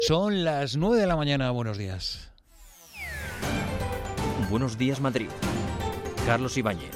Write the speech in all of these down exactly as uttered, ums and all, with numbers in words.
Son las nueve de la mañana, buenos días. Buenos días, Madrid. Carlos Ibáñez.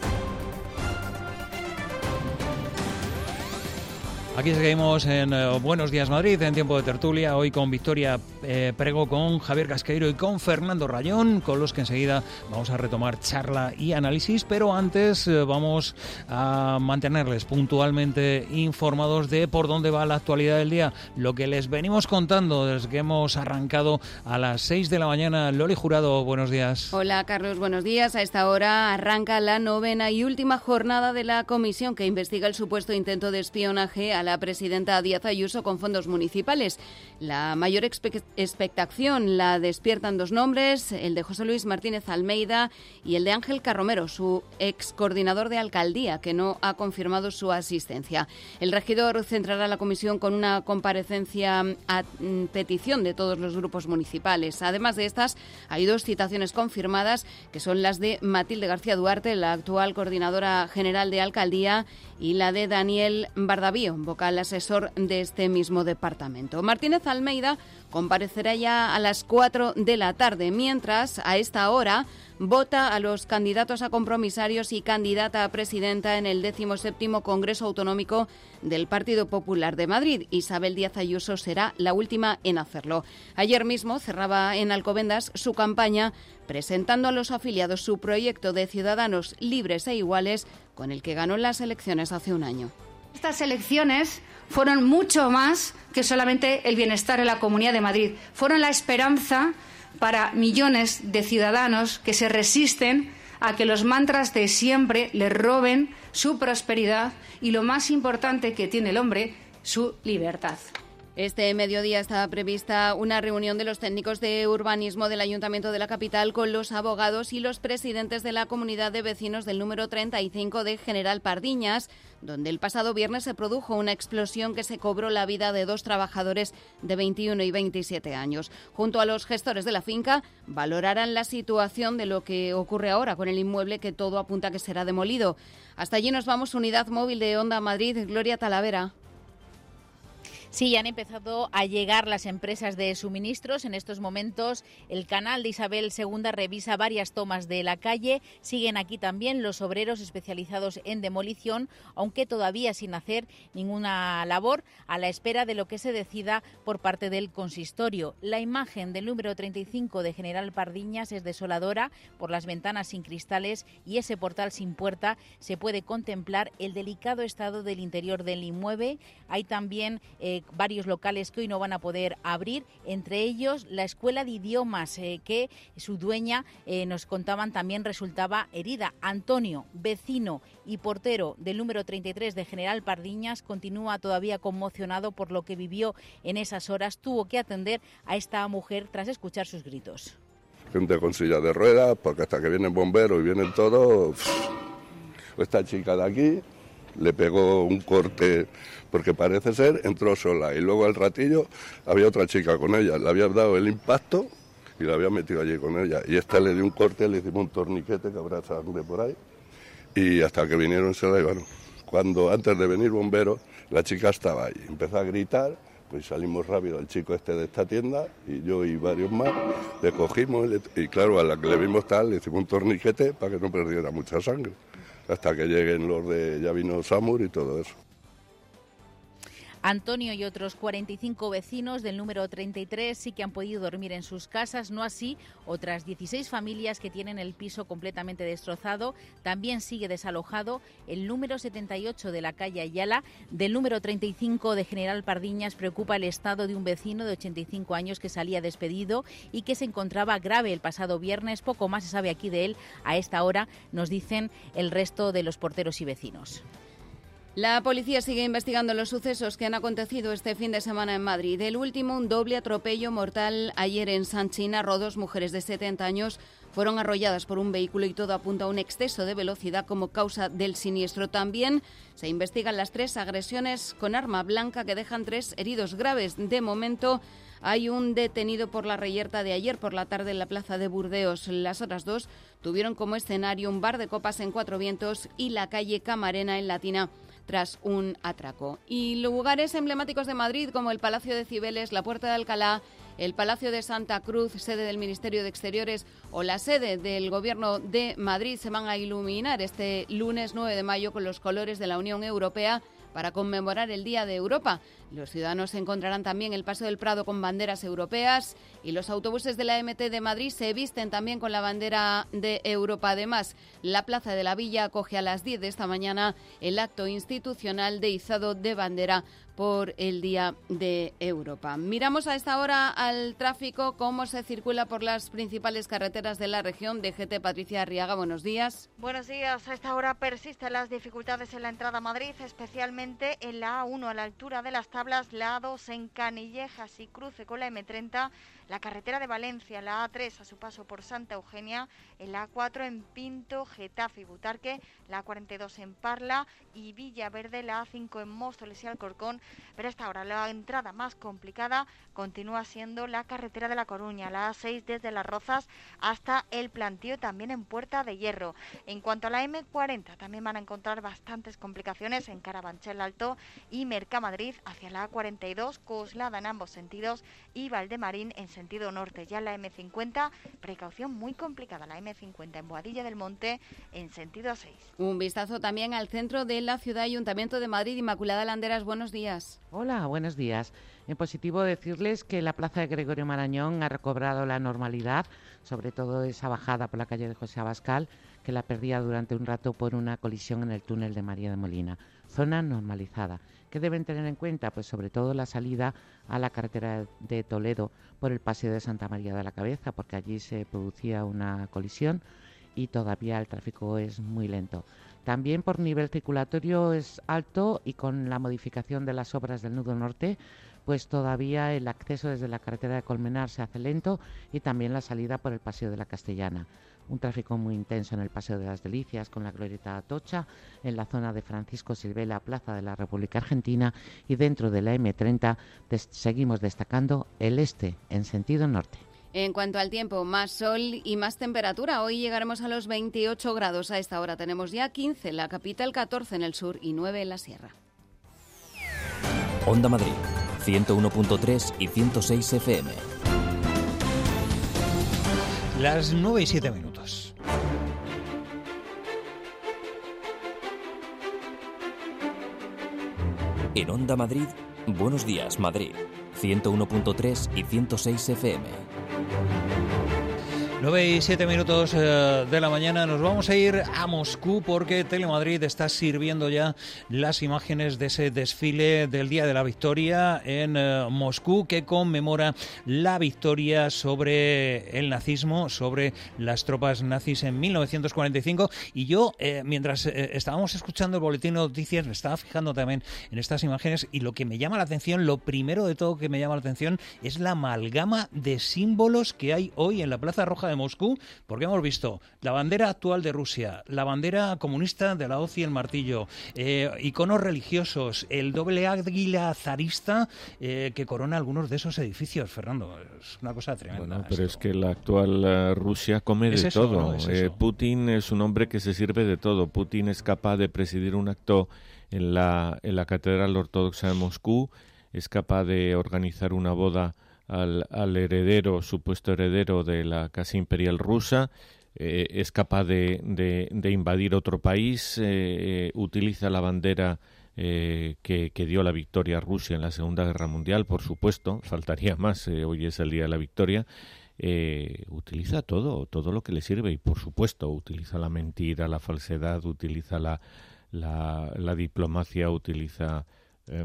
Aquí seguimos en eh, Buenos Días Madrid, en tiempo de tertulia, hoy con Victoria eh, Prego, con Javier Casqueiro y con Fernando Rayón, con los que enseguida vamos a retomar charla y análisis, pero antes eh, vamos a mantenerles puntualmente informados de por dónde va la actualidad del día, lo que les venimos contando desde que hemos arrancado a las seis de la mañana. Loli Jurado, buenos días. Hola Carlos, buenos días. A esta hora arranca la novena y última jornada de la comisión que investiga el supuesto intento de espionaje a la presidenta Díaz Ayuso con fondos municipales. La mayor expe- expectación la despiertan dos nombres, el de José Luis Martínez Almeida y el de Ángel Carromero, su ex coordinador de alcaldía, que no ha confirmado su asistencia. El regidor centrará la comisión con una comparecencia a petición de todos los grupos municipales. Además de estas, hay dos citaciones confirmadas, que son las de Matilde García Duarte, la actual coordinadora general de alcaldía, y la de Daniel Bardavío, vocal asesor de este mismo departamento. Martínez Almeida comparecerá ya a las cuatro de la tarde, mientras a esta hora vota a los candidatos a compromisarios y candidata a presidenta en el decimoséptimo Congreso Autonómico del Partido Popular de Madrid. Isabel Díaz Ayuso será la última en hacerlo. Ayer mismo cerraba en Alcobendas su campaña presentando a los afiliados su proyecto de Ciudadanos Libres e Iguales, con el que ganó las elecciones hace un año. Estas elecciones fueron mucho más que solamente el bienestar en la Comunidad de Madrid. Fueron la esperanza para millones de ciudadanos que se resisten a que los mantras de siempre les roben su prosperidad y, lo más importante que tiene el hombre, su libertad. Este mediodía está prevista una reunión de los técnicos de urbanismo del Ayuntamiento de la capital con los abogados y los presidentes de la comunidad de vecinos del número treinta y cinco de General Pardiñas, donde el pasado viernes se produjo una explosión que se cobró la vida de dos trabajadores de veintiuno y veintisiete años. Junto a los gestores de la finca, valorarán la situación de lo que ocurre ahora con el inmueble, que todo apunta a que será demolido. Hasta allí nos vamos, Unidad Móvil de Onda Madrid, Gloria Talavera. Sí, han empezado a llegar las empresas de suministros. En estos momentos el canal de Isabel segunda revisa varias tomas de la calle. Siguen aquí también los obreros especializados en demolición, aunque todavía sin hacer ninguna labor, a la espera de lo que se decida por parte del consistorio. La imagen del número treinta y cinco de General Pardiñas es desoladora por las ventanas sin cristales y ese portal sin puerta. Se puede contemplar el delicado estado del interior del inmueble. Hay también eh, varios locales que hoy no van a poder abrir, entre ellos la Escuela de Idiomas, eh, que su dueña, eh, nos contaban, también resultaba herida. Antonio, vecino y portero del número treinta y tres de General Pardiñas, continúa todavía conmocionado por lo que vivió en esas horas. Tuvo que atender a esta mujer tras escuchar sus gritos. Gente con silla de ruedas, porque hasta que vienen bomberos y vienen todos, esta chica de aquí le pegó un corte, porque parece ser, entró sola y luego al ratillo había otra chica con ella, le había dado el impacto y la había metido allí con ella, y esta le dio un corte, le hicimos un torniquete que habrá sangre por ahí, y hasta que vinieron se la llevaron. Cuando antes de venir bomberos, la chica estaba ahí, empezó a gritar, pues salimos rápido, el chico este de esta tienda y yo y varios más, le cogimos y, le, y claro, a la que le vimos tal, le hicimos un torniquete para que no perdiera mucha sangre, hasta que lleguen los de, ya vino SAMUR y todo eso. Antonio y otros cuarenta y cinco vecinos del número treinta y tres sí que han podido dormir en sus casas, no así otras dieciséis familias que tienen el piso completamente destrozado. También sigue desalojado el número setenta y ocho de la calle Ayala. Del número treinta y cinco de General Pardiñas preocupa el estado de un vecino de ochenta y cinco años que salía despedido y que se encontraba grave el pasado viernes. Poco más se sabe aquí de él a esta hora, nos dicen el resto de los porteros y vecinos. La policía sigue investigando los sucesos que han acontecido este fin de semana en Madrid. El último, un doble atropello mortal ayer en San Chinarro. Dos mujeres de setenta años fueron arrolladas por un vehículo y todo apunta a un exceso de velocidad como causa del siniestro. También se investigan las tres agresiones con arma blanca que dejan tres heridos graves. De momento hay un detenido por la reyerta de ayer por la tarde en la plaza de Burdeos. Las otras dos tuvieron como escenario un bar de copas en Cuatro Vientos y la calle Camarena en Latina. tras un atraco. Y lugares emblemáticos de Madrid como el Palacio de Cibeles, la Puerta de Alcalá, el Palacio de Santa Cruz, sede del Ministerio de Exteriores, o la sede del Gobierno de Madrid se van a iluminar este lunes nueve de mayo con los colores de la Unión Europea para conmemorar el Día de Europa. Los ciudadanos encontrarán también el Paseo del Prado con banderas europeas y los autobuses de la M T de Madrid se visten también con la bandera de Europa. Además, la Plaza de la Villa acoge a las diez de esta mañana el acto institucional de izado de bandera por el Día de Europa. Miramos a esta hora al tráfico, cómo se circula por las principales carreteras de la región. D G T, Patricia Arriaga, buenos días. Buenos días. A esta hora persisten las dificultades en la entrada a Madrid, especialmente en la A uno a la altura de las tablas, la A dos en Canillejas y cruce con la M treinta, la carretera de Valencia, la A tres a su paso por Santa Eugenia, en la A cuatro en Pinto, Getafe y Butarque, la A cuarenta y dos en Parla y Villaverde, la A cinco en Móstoles y Alcorcón. Pero hasta ahora la entrada más complicada continúa siendo la carretera de La Coruña, la A seis desde Las Rozas hasta El Plantío, también en Puerta de Hierro. En cuanto a la M cuarenta, también van a encontrar bastantes complicaciones en Carabanchel Alto y Mercamadrid hacia la A cuarenta y dos, Coslada en ambos sentidos y Valdemarín en sentido norte. Ya la M cincuenta, precaución muy complicada, la M cincuenta en Boadilla del Monte en sentido A seis. Un vistazo también al centro de la ciudad, Ayuntamiento de Madrid. Inmaculada Landeras, buenos días. Hola, buenos días. En positivo decirles que la plaza de Gregorio Marañón ha recobrado la normalidad, sobre todo esa bajada por la calle de José Abascal, que la perdía durante un rato por una colisión en el túnel de María de Molina. Zona normalizada. ¿Qué deben tener en cuenta? Pues sobre todo la salida a la carretera de Toledo por el Paseo de Santa María de la Cabeza, porque allí se producía una colisión y todavía el tráfico es muy lento. También por nivel circulatorio es alto y con la modificación de las obras del nudo norte, pues todavía el acceso desde la carretera de Colmenar se hace lento y también la salida por el Paseo de la Castellana. Un tráfico muy intenso en el Paseo de las Delicias con la Glorieta Atocha, en la zona de Francisco Silvela, Plaza de la República Argentina, y dentro de la M treinta des- seguimos destacando el este en sentido norte. En cuanto al tiempo, más sol y más temperatura. Hoy llegaremos a los veintiocho grados. A esta hora tenemos ya quince en la capital, catorce en el sur y nueve en la sierra. Onda Madrid, ciento uno punto tres y ciento seis F M. Las nueve y siete minutos. En Onda Madrid, Buenos Días Madrid, ciento uno punto tres y ciento seis F M. nueve y siete minutos eh, de la mañana. Nos vamos a ir a Moscú porque Telemadrid está sirviendo ya las imágenes de ese desfile del Día de la Victoria en eh, Moscú, que conmemora la victoria sobre el nazismo, sobre las tropas nazis en mil novecientos cuarenta y cinco. Y yo, eh, mientras eh, estábamos escuchando el boletín de noticias, me estaba fijando también en estas imágenes, y lo que me llama la atención, lo primero de todo que me llama la atención, es la amalgama de símbolos que hay hoy en la Plaza Roja de Moscú, porque hemos visto la bandera actual de Rusia, la bandera comunista de la hoz y el martillo, eh, iconos religiosos, el doble águila zarista eh, que corona algunos de esos edificios. Fernando, es una cosa tremenda. Bueno, pero esto. es que la actual uh, Rusia come de eso, todo. ¿no? Es eh, eso. Putin es un hombre que se sirve de todo. Putin es capaz de presidir un acto en la, en la Catedral Ortodoxa de Moscú, es capaz de organizar una boda Al, al heredero, supuesto heredero de la Casa Imperial Rusa, eh, es capaz de, de, de invadir otro país, eh, utiliza la bandera eh, que, que dio la victoria a Rusia en la Segunda Guerra Mundial, por supuesto, faltaría más, eh, hoy es el día de la victoria, eh, utiliza todo, todo lo que le sirve y, por supuesto, utiliza la mentira, la falsedad, utiliza la, la, la diplomacia, utiliza... Eh,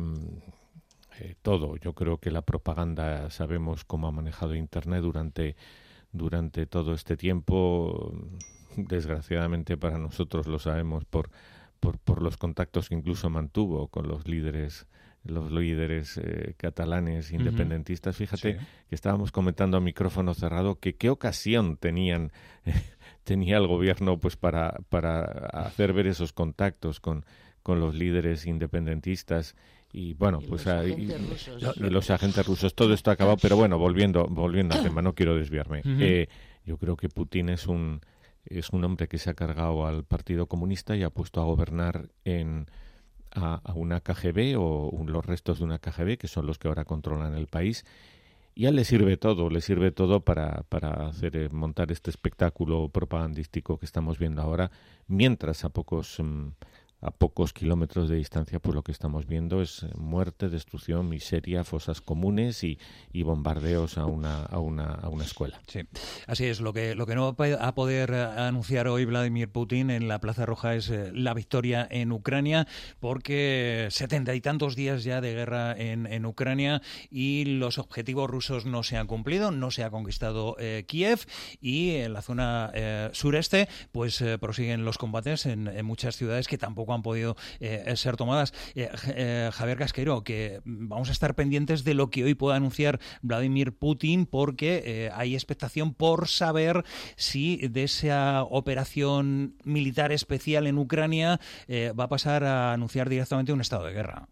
Eh, todo. Yo creo que la propaganda, sabemos cómo ha manejado Internet durante, durante todo este tiempo. Desgraciadamente para nosotros lo sabemos por, por, por los contactos que incluso mantuvo con los líderes los líderes eh, catalanes independentistas. Uh-huh. Fíjate sí. que estábamos comentando a micrófono cerrado que qué ocasión tenían eh, tenía el gobierno pues para, para hacer ver esos contactos con, con los líderes independentistas. Y bueno, y pues los ahí, y, y los agentes rusos, todo esto ha acabado, pero bueno, volviendo volviendo al tema, no quiero desviarme. Uh-huh. Eh, yo creo que Putin es un es un hombre que se ha cargado al Partido Comunista y ha puesto a gobernar en a, a una K G B o un, los restos de una K G B, que son los que ahora controlan el país. Y a él le sirve todo, le sirve todo para, para hacer eh, montar este espectáculo propagandístico que estamos viendo ahora, mientras a pocos um, a pocos kilómetros de distancia, pues lo que estamos viendo es muerte, destrucción, miseria, fosas comunes y, y bombardeos a una, a una a una escuela. Sí, así es. Lo que lo que no va a poder anunciar hoy Vladimir Putin en la Plaza Roja es eh, la victoria en Ucrania, porque setenta y tantos días ya de guerra en, en Ucrania y los objetivos rusos no se han cumplido, no se ha conquistado eh, Kiev, y en la zona eh, sureste pues eh, prosiguen los combates en, en muchas ciudades que tampoco han podido eh, ser tomadas. Eh, eh, Javier Casqueiro, que vamos a estar pendientes de lo que hoy pueda anunciar Vladimir Putin, porque eh, hay expectación por saber si de esa operación militar especial en Ucrania eh, va a pasar a anunciar directamente un estado de guerra.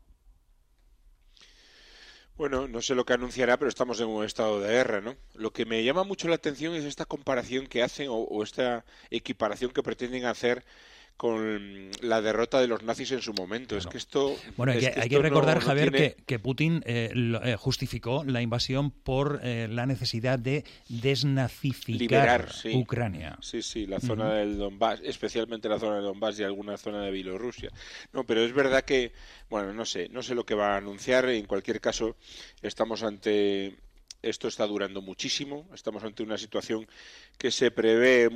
Bueno, no sé lo que anunciará, pero estamos en un estado de guerra, ¿no? Lo que me llama mucho la atención es esta comparación que hacen o, o esta equiparación que pretenden hacer con la derrota de los nazis en su momento. Bueno, es que esto... Bueno, hay es que, que, hay que recordar, no, no Javier, tiene... que, que Putin eh, lo, eh, justificó la invasión por eh, la necesidad de desnazificar Liberar, sí. Ucrania. Sí, sí, la zona uh-huh. del Donbass, especialmente la zona del Donbass y alguna zona de Bielorrusia. No, pero es verdad que, bueno, no sé, no sé lo que va a anunciar. En cualquier caso, estamos ante... Esto está durando muchísimo, estamos ante una situación que se prevé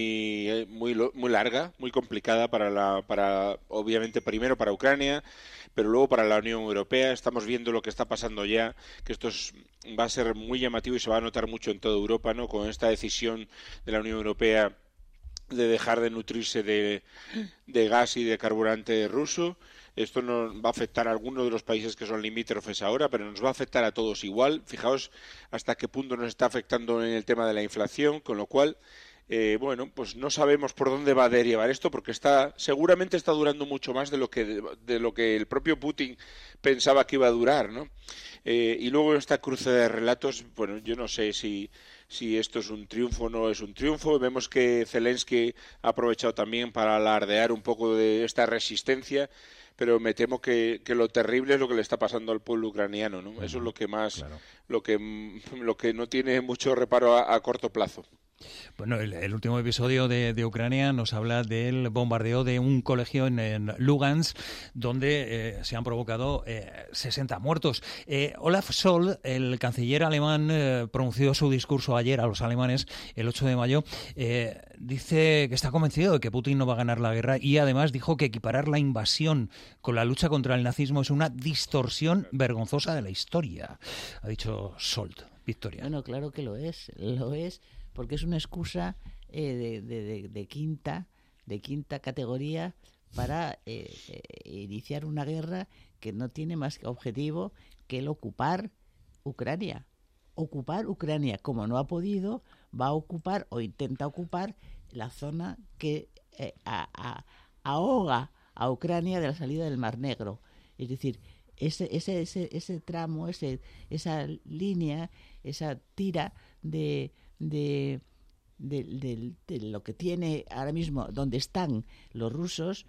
muy muy muy larga, muy complicada para la para obviamente primero para Ucrania, pero luego para la Unión Europea. Estamos viendo lo que está pasando ya, que esto es, va a ser muy llamativo y se va a notar mucho en toda Europa, ¿no? Con esta decisión de la Unión Europea de dejar de nutrirse de, de gas y de carburante ruso. Esto nos va a afectar a algunos de los países que son limítrofes ahora, pero nos va a afectar a todos igual. Fijaos hasta qué punto nos está afectando en el tema de la inflación, con lo cual, eh, bueno, pues no sabemos por dónde va a derivar esto, porque está seguramente está durando mucho más de lo que de, de lo que el propio Putin pensaba que iba a durar, ¿no? Eh, y luego esta cruce de relatos, bueno, yo no sé si si esto es un triunfo o no es un triunfo. Vemos que Zelensky ha aprovechado también para alardear un poco de esta resistencia, pero me temo que, que lo terrible es lo que le está pasando al pueblo ucraniano, ¿no? Uh-huh. Eso es lo que más, claro. lo que lo que no tiene mucho reparo a, a corto plazo. Bueno, el, el último episodio de, de Ucrania nos habla del bombardeo de un colegio en, en Lugansk, donde eh, se han provocado eh, sesenta muertos. Eh, Olaf Scholz, el canciller alemán, eh, pronunció su discurso ayer a los alemanes, el ocho de mayo, eh, dice que está convencido de que Putin no va a ganar la guerra, y además dijo que equiparar la invasión con la lucha contra el nazismo es una distorsión vergonzosa de la historia, ha dicho Scholz. Victoria. Bueno, claro que lo es, lo es, porque es una excusa eh, de, de, de, de quinta de quinta categoría para eh, eh, iniciar una guerra que no tiene más objetivo que el ocupar Ucrania. Ocupar Ucrania, como no ha podido, va a ocupar o intenta ocupar la zona que eh, a, a, ahoga a Ucrania de la salida del Mar Negro. Es decir, ese ese ese ese tramo, ese esa línea, esa tira de de, de, de de lo que tiene ahora mismo donde están los rusos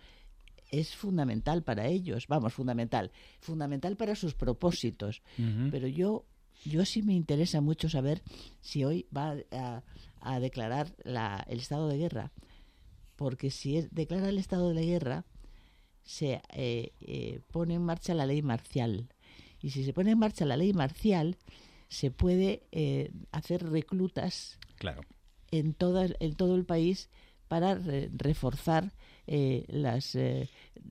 es fundamental para ellos, vamos, fundamental, fundamental para sus propósitos. Uh-huh. Pero yo yo sí me interesa mucho saber si hoy va a, a declarar la, el estado de guerra, porque si es, declara el estado de la guerra, se eh, eh, pone en marcha la ley marcial, y si se pone en marcha la ley marcial se puede eh, hacer reclutas, claro, en toda, en todo el país para re, reforzar eh, las eh,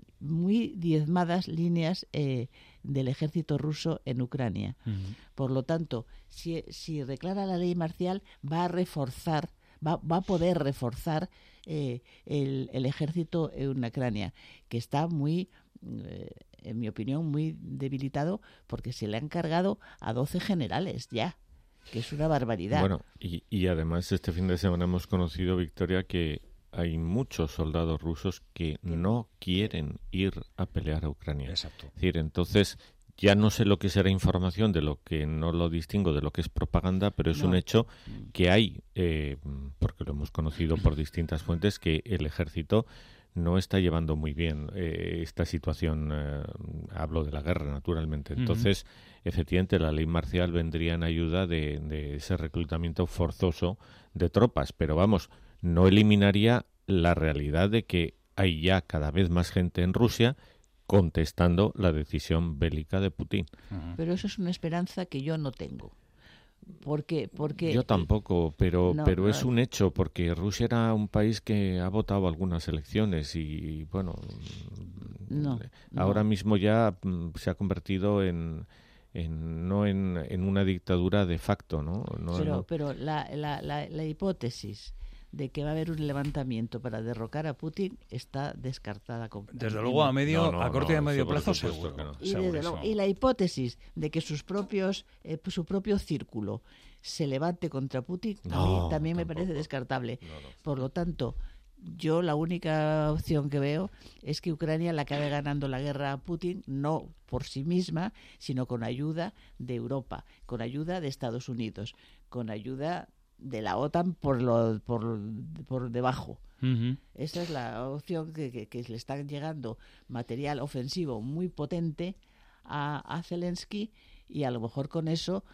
muy diezmadas líneas eh, del ejército ruso en Ucrania. Uh-huh. Por lo tanto, si, si declara la ley marcial, va a reforzar, va, va a poder reforzar eh, el, el ejército en Ucrania, que está muy, eh, en mi opinión, muy debilitado, porque se le han cargado a doce generales ya, que es una barbaridad. Bueno, y, y además este fin de semana hemos conocido, Victoria, que hay muchos soldados rusos que no quieren ir a pelear a Ucrania. Exacto. Es decir, entonces ya no sé lo que será información de lo que no lo distingo de lo que es propaganda, pero es no. un hecho que hay, eh, porque lo hemos conocido por distintas fuentes, que el ejército no está llevando muy bien eh, esta situación. Eh, hablo de la guerra, naturalmente. Entonces, uh-huh. efectivamente, la ley marcial vendría en ayuda de, de ese reclutamiento forzoso de tropas. Pero vamos, no eliminaría la realidad de que hay ya cada vez más gente en Rusia contestando la decisión bélica de Putin. Uh-huh. Pero eso es una esperanza que yo no tengo. Porque, porque yo tampoco, pero no, pero no, es un hecho, porque Rusia era un país que ha votado algunas elecciones y, bueno, no, ahora no. mismo ya se ha convertido en, en no en, en una dictadura de facto, ¿no? no pero no. pero la, la, la, la hipótesis de que va a haber un levantamiento para derrocar a Putin está descartada completamente. Desde luego a medio, no, no, a corto no, y a medio plazo supuesto, seguro. que no. Y, desde luego, y la hipótesis de que sus propios eh, su propio círculo se levante contra Putin no, a mí también tampoco. me parece descartable. No, no. Por lo tanto, yo la única opción que veo es que Ucrania le acabe ganando la guerra a Putin, no por sí misma, sino con ayuda de Europa, con ayuda de Estados Unidos, con ayuda de la OTAN por lo por, por debajo. Uh-huh. Esa es la opción que, que, que le están llegando material ofensivo muy potente a, a Zelensky, y a lo mejor con eso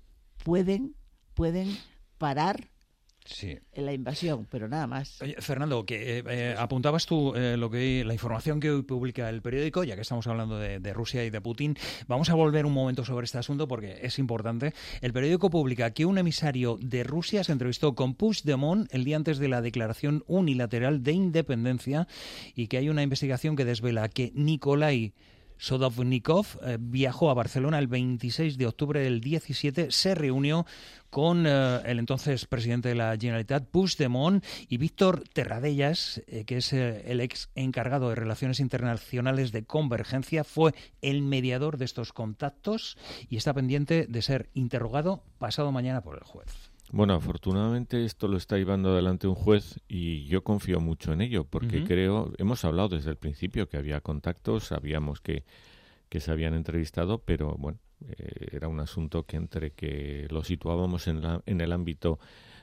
pueden pueden parar sí. la invasión, pero nada más. Oye, Fernando, que eh, eh, apuntabas tú eh, lo que la información que hoy publica el periódico, ya que estamos hablando de, de Rusia y de Putin. Vamos a volver un momento sobre este asunto porque es importante. El periódico publica que un emisario de Rusia se entrevistó con Puigdemont el día antes de la declaración unilateral de independencia, y que hay una investigación que desvela que Nikolai Sodovnikov eh, viajó a Barcelona el veintiséis de octubre del diecisiete, se reunió con eh, el entonces presidente de la Generalitat, Puigdemont, y Víctor Terradellas, eh, que es eh, el ex encargado de Relaciones Internacionales de Convergencia, fue el mediador de estos contactos y está pendiente de ser interrogado pasado mañana por el juez. Bueno, afortunadamente esto lo está llevando adelante un juez y yo confío mucho en ello, porque uh-huh. creo, hemos hablado desde el principio que había contactos, sabíamos que, que se habían entrevistado, pero bueno, eh, era un asunto que entre que lo situábamos en, la, en el ámbito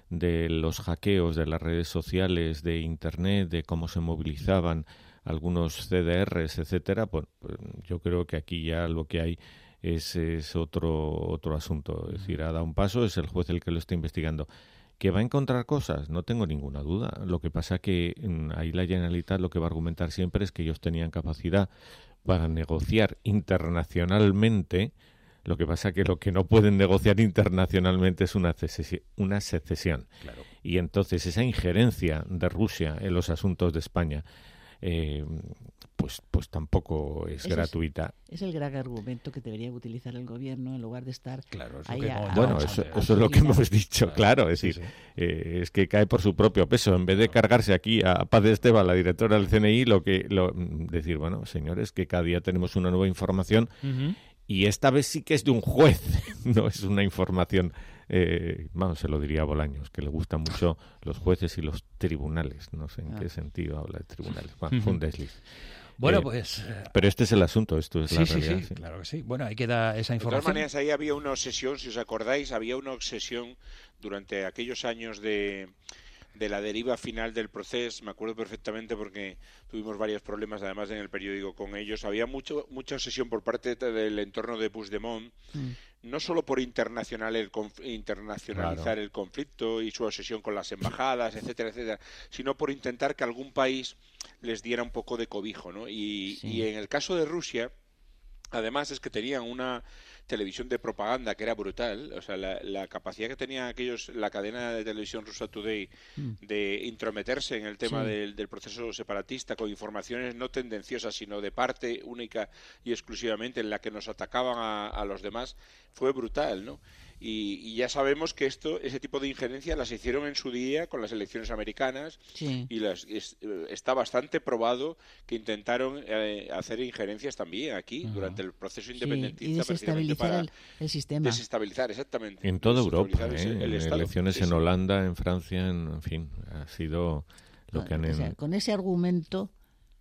de los hackeos de las redes sociales, de Internet, de cómo se movilizaban algunos C D Rs, etcétera, pues, pues yo creo que aquí ya lo que hay es, es otro otro asunto. Es decir, ha dado un paso, es el juez el que lo está investigando. ¿Que va a encontrar cosas? No tengo ninguna duda. Lo que pasa que ahí la Generalitat lo que va a argumentar siempre es que ellos tenían capacidad para negociar internacionalmente. Lo que pasa que lo que no pueden negociar internacionalmente es una, secesi- una secesión. Claro. Y entonces esa injerencia de Rusia en los asuntos de España eh, pues pues tampoco es Ese gratuita. Es, es el gran argumento que debería utilizar el gobierno en lugar de estar claro, ahí que a, bueno, a, eso, a, eso es lo que hemos dicho, claro, claro es sí, decir, sí. Eh, es que cae por su propio peso. En vez de cargarse aquí a Paz Esteban, la directora del C N I, lo que lo, decir, bueno, señores, que cada día tenemos una nueva información uh-huh. y esta vez sí que es de un juez, no es una información. Eh, vamos, se lo diría a Bolaños, que le gustan mucho los jueces y los tribunales. No sé en ah. qué sentido habla de tribunales. Bueno, uh-huh. fue un desliz. Bueno, eh, pues... Eh, pero este es el asunto, esto es sí, la sí, realidad. Sí, sí, claro que sí. Bueno, ahí queda esa información. De todas maneras, ahí había una obsesión, si os acordáis, había una obsesión durante aquellos años de... de la deriva final del proceso. Me acuerdo perfectamente porque tuvimos varios problemas además en el periódico con ellos. Había mucho mucha obsesión por parte del entorno de Puigdemont, mm. no solo por internacional el conf- internacionalizar claro. el conflicto y su obsesión con las embajadas, etcétera, etcétera, sino por intentar que algún país les diera un poco de cobijo, ¿no? Y, sí. y en el caso de Rusia, además es que tenían una televisión de propaganda que era brutal, o sea, la, la capacidad que tenía aquellos, la cadena de televisión Russia Today mm. de intrometerse en el tema sí. del, del proceso separatista con informaciones no tendenciosas, sino de parte única y exclusivamente en la que nos atacaban a, a los demás, fue brutal, ¿no? Y, y ya sabemos que esto, ese tipo de injerencia las hicieron en su día con las elecciones americanas sí. y las, es, está bastante probado que intentaron eh, hacer injerencias también aquí uh-huh. durante el proceso independentista sí, y desestabilizar para el, el sistema. Desestabilizar, exactamente. En toda Europa, ¿eh? el, el en elecciones sí, en Holanda, en Francia, en, en fin, ha sido lo con, que han... O sea, con ese argumento,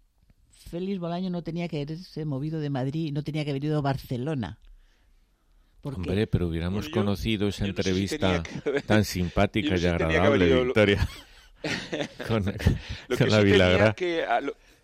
Félix Bolaño no tenía que haberse movido de Madrid, no tenía que haber ido a Barcelona. Hombre, pero hubiéramos bueno, yo, conocido esa entrevista no sé si tan simpática no sé y agradable si de Victoria lo... con, lo con que la sí Vilagra. Que, lo,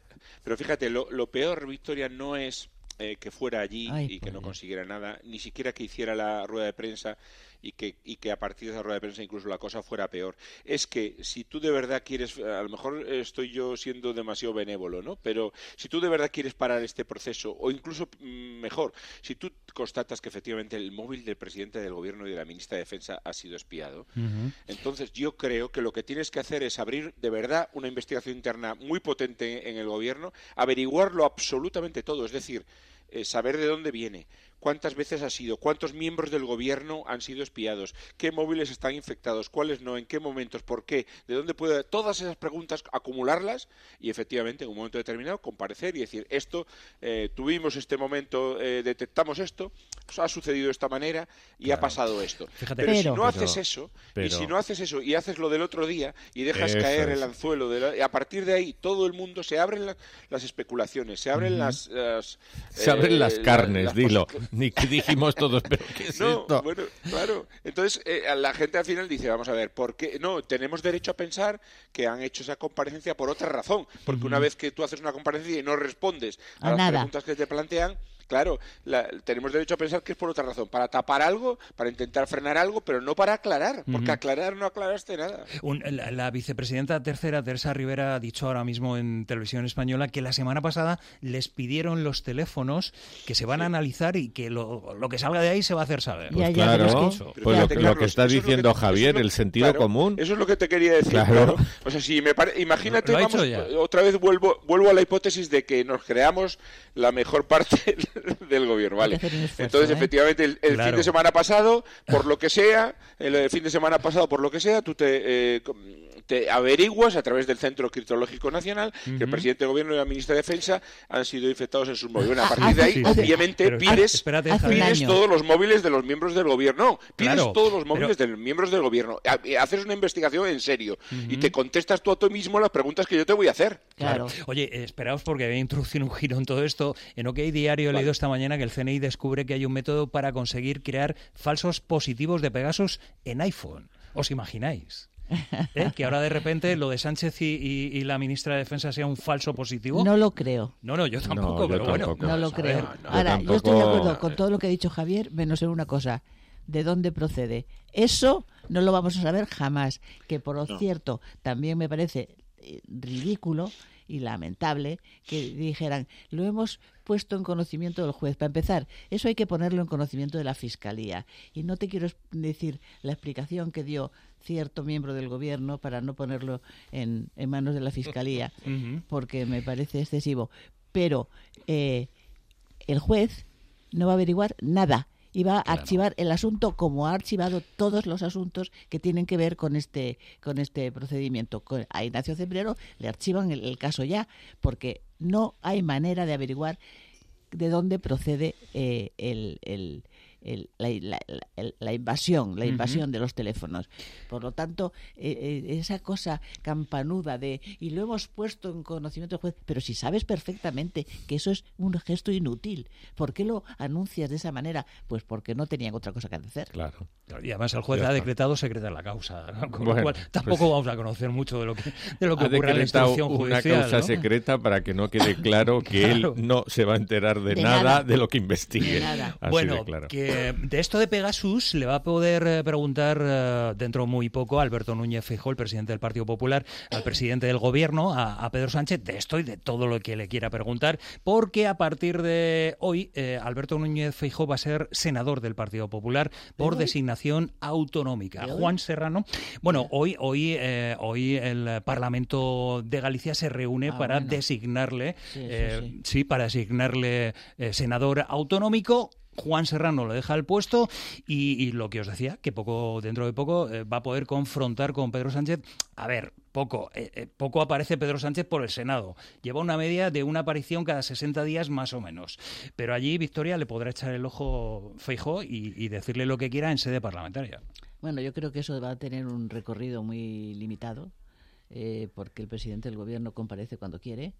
Pero fíjate, lo, lo peor, Victoria, no es eh, que fuera allí Ay, y que no pobre. consiguiera nada, ni siquiera que hiciera la rueda de prensa y que, y que a partir de esa rueda de prensa incluso la cosa fuera peor. Es que si tú de verdad quieres, a lo mejor estoy yo siendo demasiado benévolo, ¿no? Pero si tú de verdad quieres parar este proceso, o incluso mm, mejor, si tú constatas que efectivamente el móvil del presidente del gobierno y de la ministra de Defensa ha sido espiado, Ujú. entonces yo creo que lo que tienes que hacer es abrir de verdad una investigación interna muy potente en el gobierno, averiguarlo absolutamente todo, es decir, eh, saber de dónde viene, cuántas veces ha sido, cuántos miembros del gobierno han sido espiados, qué móviles están infectados, cuáles no, en qué momentos, por qué, de dónde puede, todas esas preguntas acumularlas y efectivamente en un momento determinado comparecer y decir, esto, eh, tuvimos este momento, eh, detectamos esto, pues ha sucedido de esta manera y Claro. ha pasado esto. Fíjate, pero, Pero- si no pero- haces eso, pero- y si no haces eso y haces lo del otro día y dejas Eso caer es. el anzuelo, de la- y a partir de ahí todo el mundo se abren la- las especulaciones, se abren las, las, Se abren eh, las la- carnes, las dilo. posi- Ni que dijimos todos, pero ¿qué es No, esto? bueno, claro. Entonces eh, a la gente al final dice, vamos a ver, ¿por qué? No, tenemos derecho a pensar que han hecho esa comparecencia por otra razón, porque una vez que tú haces una comparecencia y no respondes a, A las nada. preguntas que te plantean, claro, la- tenemos derecho a pensar que es por otra razón, para tapar algo, para intentar frenar algo, pero no para aclarar, porque Ujú. aclarar no aclaraste nada. Un- la, la vicepresidenta tercera, Teresa Rivera, ha dicho ahora mismo en Televisión Española que la semana pasada les pidieron los teléfonos que se van a analizar y que lo, lo que salga de ahí se va a hacer saber. Ya, ya, Claro, pero es que- Pero pues lo, fíjate, lo Carlos, que está eso es lo diciendo que- eso Javier, es lo- el sentido claro, común. Eso es lo que te quería decir. Claro. Claro. O sea, si me pare- imagínate, Lo ha vamos, hecho ya. otra vez vuelvo, vuelvo a la hipótesis de que nos creamos la mejor parte del gobierno, ¿vale? Hay que hacer un esfuerzo, Entonces, ¿eh? efectivamente, el, el Claro. fin de semana pasado, por lo que sea, el, eh, fin de semana pasado, por lo que sea, tú te, eh, com- te averiguas a través del Centro Criptológico Nacional que el Ujú. presidente de gobierno y la ministra de Defensa han sido infectados en sus móviles. Bueno, a partir de ahí, Sí, sí. obviamente, Pero pides, espérate, hace un Javier. pides año. todos los móviles de los miembros del gobierno. No, pides Claro, todos los móviles pero- de los miembros del gobierno. Ha- Haces una investigación en serio y te contestas tú a ti mismo las preguntas que yo te voy a hacer. Claro. Oye, eh, esperaos porque voy a introducir un giro en todo esto. En OK Diario he Vale. leído esta mañana que el C N I descubre que hay un método para conseguir crear falsos positivos de Pegasus en iPhone. ¿Os imagináis? ¿Eh? Que ahora de repente lo de Sánchez y, y- y la ministra de Defensa sea un falso positivo. No lo creo. No, no, yo tampoco, yo pero bueno. tampoco. No lo vamos a creo. ver. no. Ahora, Yo yo estoy de tampoco- acuerdo con todo lo que ha dicho Javier, menos en una cosa. ¿De dónde procede? Eso no lo vamos a saber jamás. Que, por cierto, también me parece eh, ridículo y lamentable que dijeran, lo hemos puesto en conocimiento del juez. Para empezar, eso hay que ponerlo en conocimiento de la Fiscalía. Y no te quiero es- decir la explicación que dio cierto miembro del gobierno para no ponerlo en, en manos de la Fiscalía, Ujú. porque me parece excesivo. Pero eh, el juez no va a averiguar nada y va a archivar el asunto como ha archivado todos los asuntos que tienen que ver con este con este procedimiento. Con- a Ignacio Cembrero le archivan el, el caso ya, porque no hay manera de averiguar de dónde procede eh, el, el- el- la, la- la- el- la invasión, la invasión de los teléfonos. Por lo tanto, eh, eh, esa cosa campanuda de y lo hemos puesto en conocimiento del juez, pero si sabes perfectamente que eso es un gesto inútil, ¿por qué lo anuncias de esa manera? Pues porque no tenían otra cosa que hacer. Claro. Y además el juez Ya ha está. decretado secretar la causa, ¿no? Con Bueno, lo cual tampoco pues- vamos a conocer mucho de lo que, de lo que Ha ocurre en la decretado instrucción una judicial. causa ¿no? secreta para que no quede claro que Claro. él no se va a enterar de, De nada, nada. de lo que investigue. De nada. Así Bueno, de claro. que de esto de Pegasus le va a poder eh, preguntar eh, dentro muy poco a Alberto Núñez Feijóo, el presidente del Partido Popular, al presidente del Gobierno, a, a Pedro Sánchez, de esto y de todo lo que le quiera preguntar, porque a partir de hoy eh, Alberto Núñez Feijóo va a ser senador del Partido Popular por designación autonómica. Juan Serrano, bueno, hoy hoy eh, hoy el Parlamento de Galicia se reúne Ah, para bueno. designarle, Sí, sí, eh, sí. sí, para designarle eh, senador autonómico. Juan Serrano lo deja al puesto y, y lo que os decía, que poco dentro de poco eh, va a poder confrontar con Pedro Sánchez. A ver, poco, eh, eh, poco aparece Pedro Sánchez por el Senado. Lleva una media de una aparición cada sesenta días más o menos. Pero allí Victoria le podrá echar el ojo Feijóo y, y decirle lo que quiera en sede parlamentaria. Bueno, yo creo que eso va a tener un recorrido muy limitado, eh, porque el presidente del gobierno comparece cuando quiere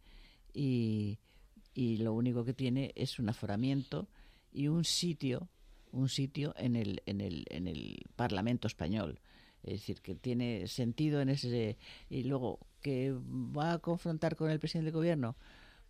y, y lo único que tiene es un aforamiento y un sitio, un sitio en el, en el, en el Parlamento español. Es decir, que tiene sentido en ese... Y luego, ¿que va a confrontar con el presidente del gobierno?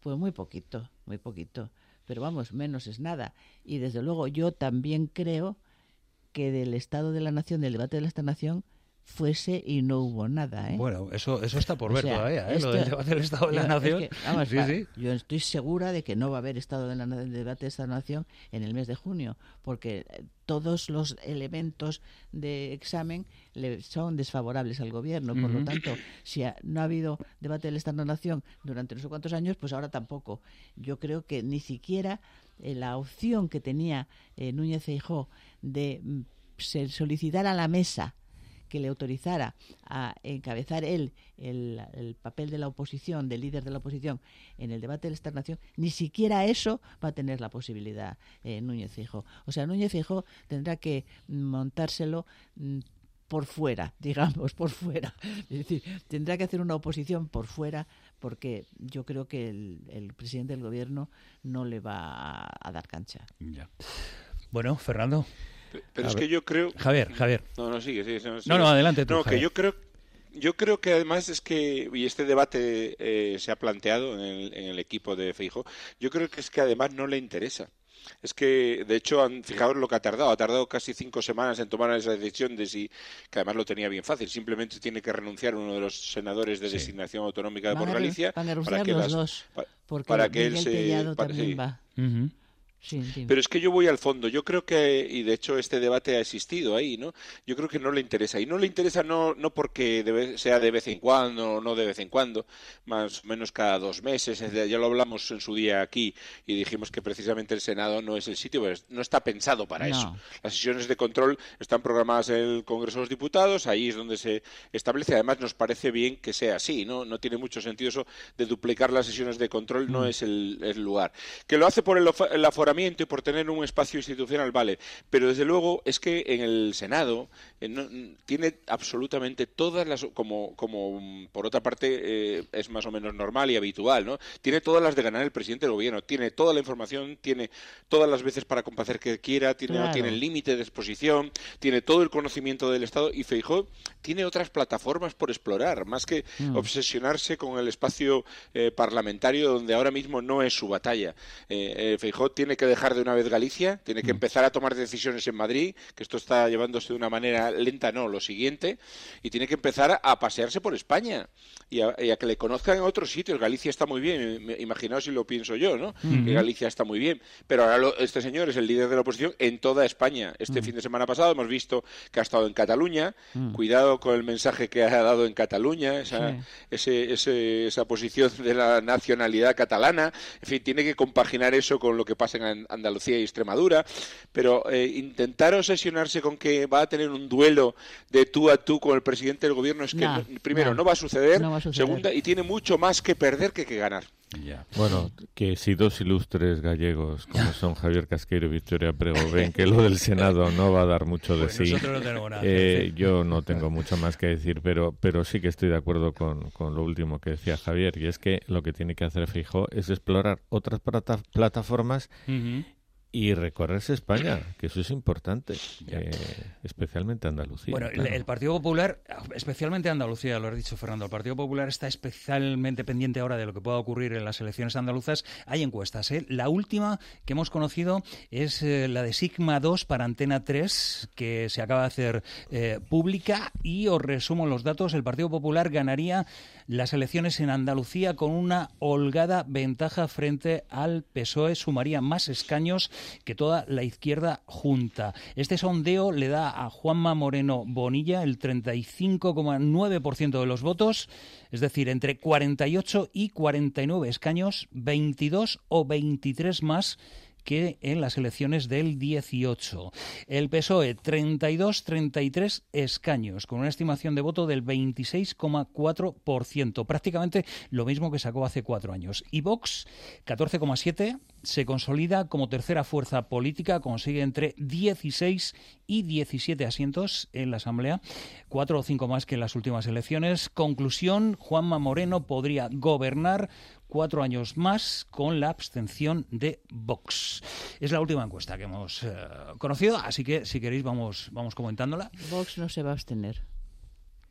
Pues muy poquito, muy poquito. Pero vamos, menos es nada. Y desde luego yo también creo que del Estado de la Nación, del debate de la Nación, fuese y no hubo nada, ¿eh? Bueno, eso eso está por O ver sea, todavía, ¿eh? esto- Lo del debate del Estado de la yo- Nación. es que, vamos, sí, va, sí. Yo estoy segura de que no va a haber Estado de la, Na- del debate de esta nación en el mes de junio, porque eh, todos los elementos de examen le son desfavorables al gobierno. Por Ujú. lo tanto, si ha- no ha habido debate del Estado de la Nación durante no sé cuántos años, pues ahora tampoco. Yo creo que ni siquiera eh, la opción que tenía eh, Núñez Feijóo de mm, se- solicitar a la mesa que le autorizara a encabezar él el, el papel de la oposición, del líder de la oposición, en el debate de la Nación, ni siquiera eso va a tener la posibilidad eh, Núñez Feijóo. O sea, Núñez Feijóo tendrá que montárselo mm, por fuera, digamos, por fuera. Es decir, tendrá que hacer una oposición por fuera, porque yo creo que el, el presidente del gobierno no le va a, a dar cancha. Ya. Bueno, Fernando. Pero A es ver. que yo creo... Javier, Javier. No, no, sigue, sigue. sigue. No, no, adelante tú, No, que Javier. yo creo... Yo creo que además es que, y este debate eh, se ha planteado en el, en el equipo de Feijóo, yo creo que es que además no le interesa. Es que, de hecho, han, fijaos lo que ha tardado. Ha tardado casi cinco semanas en tomar esa decisión de si, que además lo tenía bien fácil. Simplemente tiene que renunciar uno de los senadores de Sí. designación autonómica de Van por a re- Galicia van a para renunciar que los las- dos, pa- porque para que él Miguel se Tellado para- también sí. va. Ujú. Sí, dime. Pero es que yo voy al fondo. Yo creo que, y de hecho este debate ha existido ahí, ¿no? Yo creo que no le interesa. Y no le interesa no, no porque debe- sea de vez en cuando o no de vez en cuando, más o menos cada dos meses. Es de- Ya lo hablamos en su día aquí y dijimos que precisamente el Senado no es el sitio, pues no está pensado para No. eso. Las sesiones de control están programadas en el Congreso de los Diputados, ahí es donde se establece. Además, nos parece bien que sea así, ¿no? No tiene mucho sentido eso de duplicar las sesiones de control, no es el, el lugar. Que lo hace por el, ofa- el aforamiento y por tener un espacio institucional, vale. Pero desde luego es que en el Senado eh, no- tiene absolutamente todas las, como, como mm, por otra parte eh, es más o menos normal y habitual, ¿no? Tiene todas las de ganar el presidente del gobierno, tiene toda la información, tiene todas las veces para comparecer que quiera, tiene, no Claro. tiene el límite de exposición, tiene todo el conocimiento del Estado y Feijóo tiene otras plataformas por explorar, más que Mm. obsesionarse con el espacio eh, parlamentario donde ahora mismo no es su batalla. Eh, eh, Feijóo tiene que dejar de una vez Galicia, tiene que empezar a tomar decisiones en Madrid, que esto está llevándose de una manera lenta, no, lo siguiente, y tiene que empezar a pasearse por España y a, y a que le conozcan en otros sitios. Galicia está muy bien, me- imaginaos si lo pienso yo, ¿no? Ujú. Que Galicia está muy bien, pero ahora lo- este señor es el líder de la oposición en toda España. Este fin de semana pasado hemos visto que ha estado en Cataluña, cuidado con el mensaje que ha dado en Cataluña, esa, Sí. ese, ese- esa posición de la nacionalidad catalana, en fin, tiene que compaginar eso con lo que pasa en Andalucía y Extremadura, pero eh, intentar obsesionarse con que va a tener un duelo de tú a tú con el presidente del gobierno es que, No, no- primero, no. no, va a suceder, No va a suceder. segunda, y tiene mucho más que perder que que ganar. Ya. Bueno, que si dos ilustres gallegos, como son Javier Casqueiro y Victoria Prego, ven que lo del Senado no va a dar mucho de Pues sí, nosotros no tenemos nada que eh, decir. yo no tengo mucho más que decir, pero, pero sí que estoy de acuerdo con, con lo último que decía Javier, y es que lo que tiene que hacer Feijóo es explorar otras plata- plataformas Ujú. y recorrerse España, que eso es importante, eh, especialmente Andalucía. Bueno, el, claro. el Partido Popular, especialmente Andalucía, lo has dicho Fernando, el Partido Popular está especialmente pendiente ahora de lo que pueda ocurrir en las elecciones andaluzas. Hay encuestas, ¿eh? La última que hemos conocido es eh, la de Sigma dos para Antena tres, que se acaba de hacer eh, pública, y os resumo los datos. El Partido Popular ganaría las elecciones en Andalucía con una holgada ventaja frente al P S O E, sumaría más escaños que toda la izquierda junta. Este sondeo le da a Juanma Moreno Bonilla el treinta y cinco coma nueve por ciento de los votos, es decir, entre cuarenta y ocho y cuarenta y nueve escaños, veintidós o veintitrés más que en las elecciones del dieciocho. El P S O E, treinta y dos, treinta y tres escaños, con una estimación de voto del veintiséis coma cuatro por ciento, prácticamente lo mismo que sacó hace cuatro años. Y Vox, catorce coma siete, se consolida como tercera fuerza política, consigue entre dieciséis y diecisiete asientos en la Asamblea, cuatro o cinco más que en las últimas elecciones. Conclusión, Juanma Moreno podría gobernar cuatro años más con la abstención de Vox. Es la última encuesta que hemos eh, conocido, así que si queréis vamos, vamos comentándola. Vox no se va a abstener.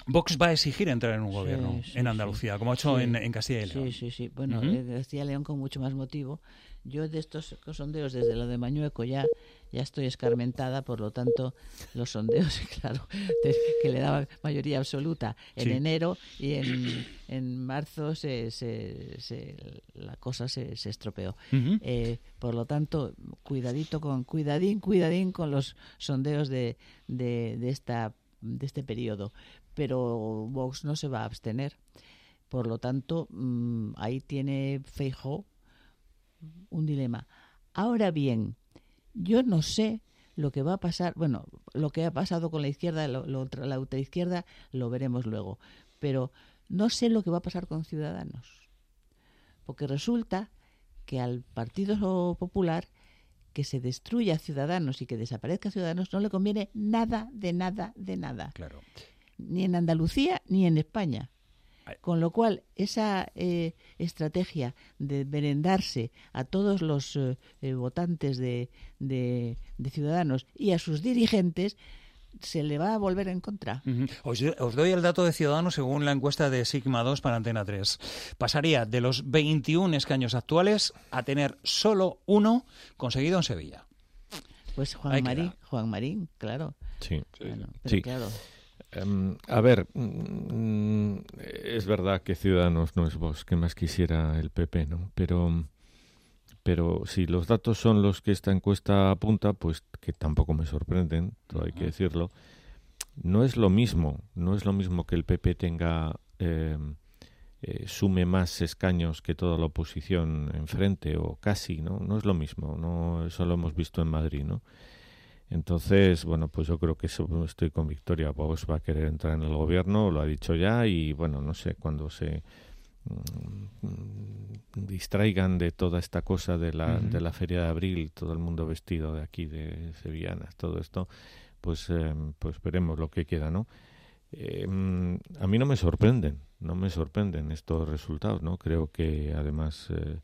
Vox va a exigir entrar en un gobierno sí, sí, en Andalucía, sí. como ha hecho sí. en, en Castilla y León. Sí, sí, sí. Bueno, uh-huh. en Castilla y León con mucho más motivo. Yo de estos sondeos, desde lo de Mañueco, ya, ya estoy escarmentada, por lo tanto, los sondeos, claro, de, que le daban mayoría absoluta en sí. enero y en, en marzo se, se, se, la cosa se, se estropeó. Uh-huh. Eh, por lo tanto, cuidadito con, cuidadín, cuidadín con los sondeos de, de, de, esta, de este periodo. Pero Vox no se va a abstener. Por lo tanto, mmm, ahí tiene Feijóo un dilema. Ahora bien, yo no sé lo que va a pasar, bueno, lo que ha pasado con la izquierda, lo, lo, la ultraizquierda, lo veremos luego, pero no sé lo que va a pasar con Ciudadanos, porque resulta que al Partido Popular, que se destruya Ciudadanos y que desaparezca Ciudadanos, no le conviene nada, de nada, de nada. Claro. Ni en Andalucía ni en España. Con lo cual, esa eh, estrategia de merendarse a todos los eh, votantes de, de, de Ciudadanos y a sus dirigentes se le va a volver en contra. Uh-huh. Os, os doy el dato de Ciudadanos según la encuesta de Sigma dos para Antena tres. Pasaría de los veintiún escaños actuales a tener solo uno conseguido en Sevilla. Pues Juan Marín, Juan Marín, claro. Sí, bueno, sí. Claro. Um, a ver, mm, es verdad que Ciudadanos no es Vox, que más quisiera el P P, ¿no? Pero, pero si los datos son los que esta encuesta apunta, pues que tampoco me sorprenden, todo hay que decirlo. No es lo mismo, no es lo mismo que el P P tenga eh, eh, sume más escaños que toda la oposición enfrente o casi, ¿no? No es lo mismo, no, eso lo hemos visto en Madrid, ¿no? Entonces, bueno, pues yo creo que eso, estoy con Victoria. Vox va a querer entrar en el gobierno, lo ha dicho ya, y bueno, no sé, cuando se mmm, distraigan de toda esta cosa de la, uh-huh. de la Feria de Abril, todo el mundo vestido de aquí, de sevillanas, todo esto, pues, eh, pues veremos lo que queda, ¿no? Eh, a mí no me sorprenden, no me sorprenden estos resultados, ¿no? Creo que además... Eh,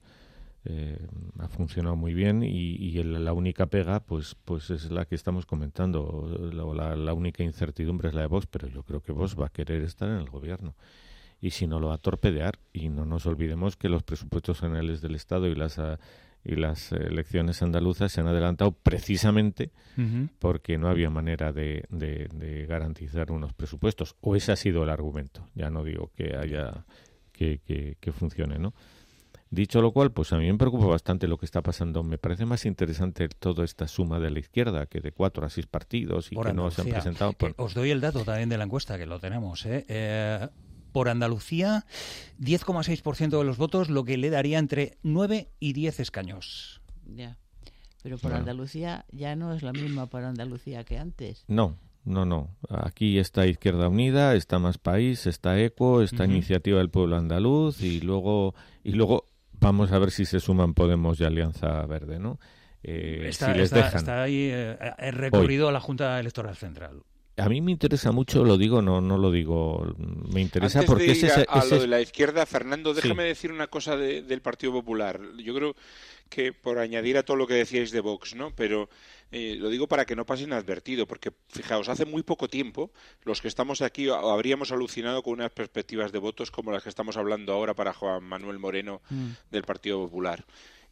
Eh, ha funcionado muy bien y, y el, la única pega pues pues es la que estamos comentando, la, la, la única incertidumbre es la de Vox, pero yo creo que Vox va a querer estar en el gobierno y si no lo va a torpedear. Y no nos olvidemos que los presupuestos generales del Estado y las uh, y las elecciones andaluzas se han adelantado precisamente uh-huh. porque no había manera de, de, de garantizar unos presupuestos, o ese ha sido el argumento. Ya no digo que haya que, que, que funcione, ¿no? Dicho lo cual, pues a mí me preocupa bastante lo que está pasando. Me parece más interesante toda esta suma de la izquierda, que de cuatro a seis partidos y por que Andalucía. No se han presentado. Por... Os doy el dato también de la encuesta, que lo tenemos. ¿eh? Eh, por Andalucía, diez coma seis por ciento de los votos, lo que le daría entre nueve y diez escaños. Ya, pero por bueno. Andalucía ya no es la misma por Andalucía que antes. No. No, no. Aquí está Izquierda Unida, está Más País, está ECO, está uh-huh. Iniciativa del Pueblo Andaluz y luego y luego vamos a ver si se suman Podemos y Alianza Verde, ¿no? Eh, está, si les está, dejan. Está ahí eh, el recorrido Hoy. A la Junta Electoral Central. A mí me interesa mucho, lo digo, no no lo digo, me interesa Antes porque de ir ese, a, a ese lo de la izquierda, Fernando, déjame sí. decir una cosa de, del Partido Popular. Yo creo que por añadir a todo lo que decíais de Vox, ¿no? Pero eh, lo digo para que no pase inadvertido, porque fijaos, hace muy poco tiempo los que estamos aquí habríamos alucinado con unas perspectivas de votos como las que estamos hablando ahora para Juan Manuel Moreno mm. del Partido Popular.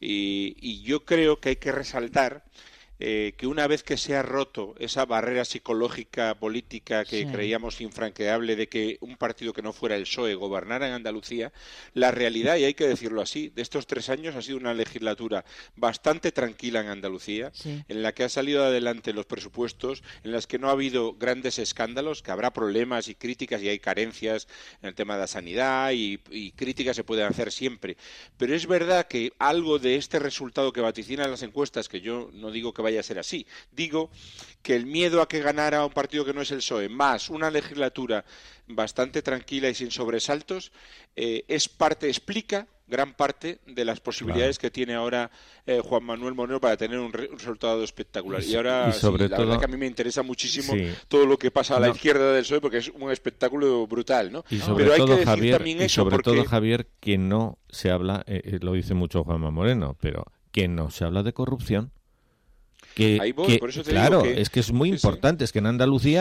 Y, y yo creo que hay que resaltar Eh, que una vez que se ha roto esa barrera psicológica política que sí. creíamos infranqueable de que un partido que no fuera el P S O E gobernara en Andalucía, la realidad, y hay que decirlo así, de estos tres años ha sido una legislatura bastante tranquila en Andalucía, sí. en la que ha salido adelante los presupuestos, en las que no ha habido grandes escándalos, que habrá problemas y críticas y hay carencias en el tema de la sanidad y, y críticas se pueden hacer siempre, pero es verdad que algo de este resultado que vaticinan las encuestas, que yo no digo que vaya a ser así. Digo que el miedo a que ganara un partido que no es el P S O E, más una legislatura bastante tranquila y sin sobresaltos, eh, es parte, explica gran parte de las posibilidades claro. que tiene ahora eh, Juan Manuel Moreno para tener un, re, un resultado espectacular. Y, y ahora, y sobre sí, la todo, verdad que a mí me interesa muchísimo sí. todo lo que pasa a la no. izquierda del P S O E, porque es un espectáculo brutal, ¿no? Y sobre Pero hay todo, que decir Javier, también y eso sobre porque... todo, Javier, que no se habla, eh, lo dice mucho Juan Manuel Moreno, pero que no se habla de corrupción. Que, Ahí voy, que, por eso te claro, digo que, es que es muy sí, importante, sí. es que en Andalucía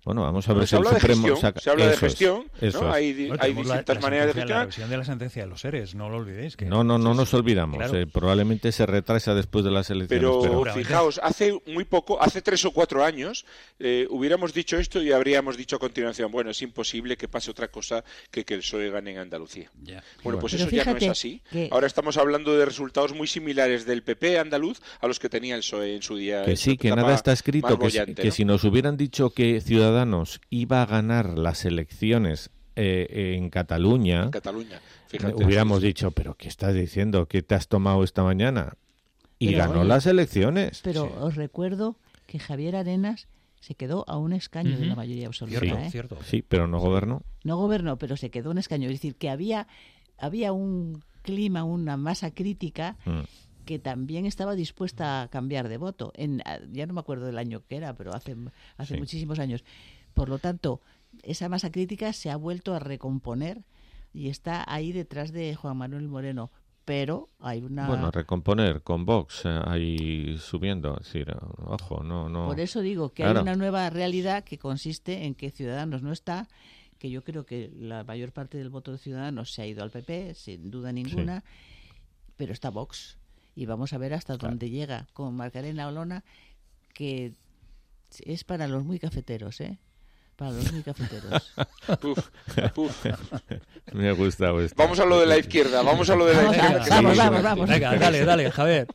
Bueno, vamos a ver no, si se el habla de Supremo gestión, saca... se habla de Eso es, gestión, eso ¿no? es. Hay, Bueno, hay tenemos la- distintas la maneras de sentencia- gestionar. La revisión de la sentencia de los seres, no lo olvidéis. Que No, no, no sí, nos sí, olvidamos. claro. eh, probablemente se retrasa después de las elecciones. Pero, pero- fijaos, hace muy poco, hace tres o cuatro años, eh, hubiéramos dicho esto y habríamos dicho a continuación, bueno, es imposible que pase otra cosa que que el P S O E gane en Andalucía. Ya. Bueno, pues Pero eso ya no es fíjate así. que- Ahora estamos hablando de resultados muy similares del P P andaluz a los que tenía el P S O E en su día. Que sí, en su que etapa nada está escrito, más que, si- bollante, que ¿no? si nos hubieran dicho que Ciudadanos iba a ganar las elecciones eh, en Cataluña, En Cataluña, fíjate. hubiéramos dicho, pero ¿qué estás diciendo? ¿Qué te has tomado esta mañana? Y Pero, ganó oye, las elecciones. Pero Sí. os recuerdo que Javier Arenas se quedó a un escaño de Ujú. la mayoría absoluta. Cierto, ¿eh? cierto. Sí, pero no gobernó. No gobernó, pero se quedó un escaño. Es decir, que había, había un clima, una masa crítica Mm. que también estaba dispuesta a cambiar de voto. En, ya no me acuerdo del año que era, pero hace, hace Sí. muchísimos años. Por lo tanto, esa masa crítica se ha vuelto a recomponer y está ahí detrás de Juan Manuel Moreno. Pero hay una... Bueno, recomponer con Vox eh, ahí subiendo. Es decir, ojo, no, no. Por eso digo que Claro. hay una nueva realidad que consiste en que Ciudadanos no está, que yo creo que la mayor parte del voto de Ciudadanos se ha ido al P P, sin duda ninguna, pero está Vox. Y vamos a ver hasta dónde llega con Macarena Olona, que es para los muy cafeteros, ¿eh? Para los muy cafeteros. Puf, puf. Me ha gustado esto. Vamos a lo de la izquierda, vamos a lo de la Vamos, izquierda. vamos, que vamos, sí, vamos, sí. vamos. Venga, dale, dale, Javier.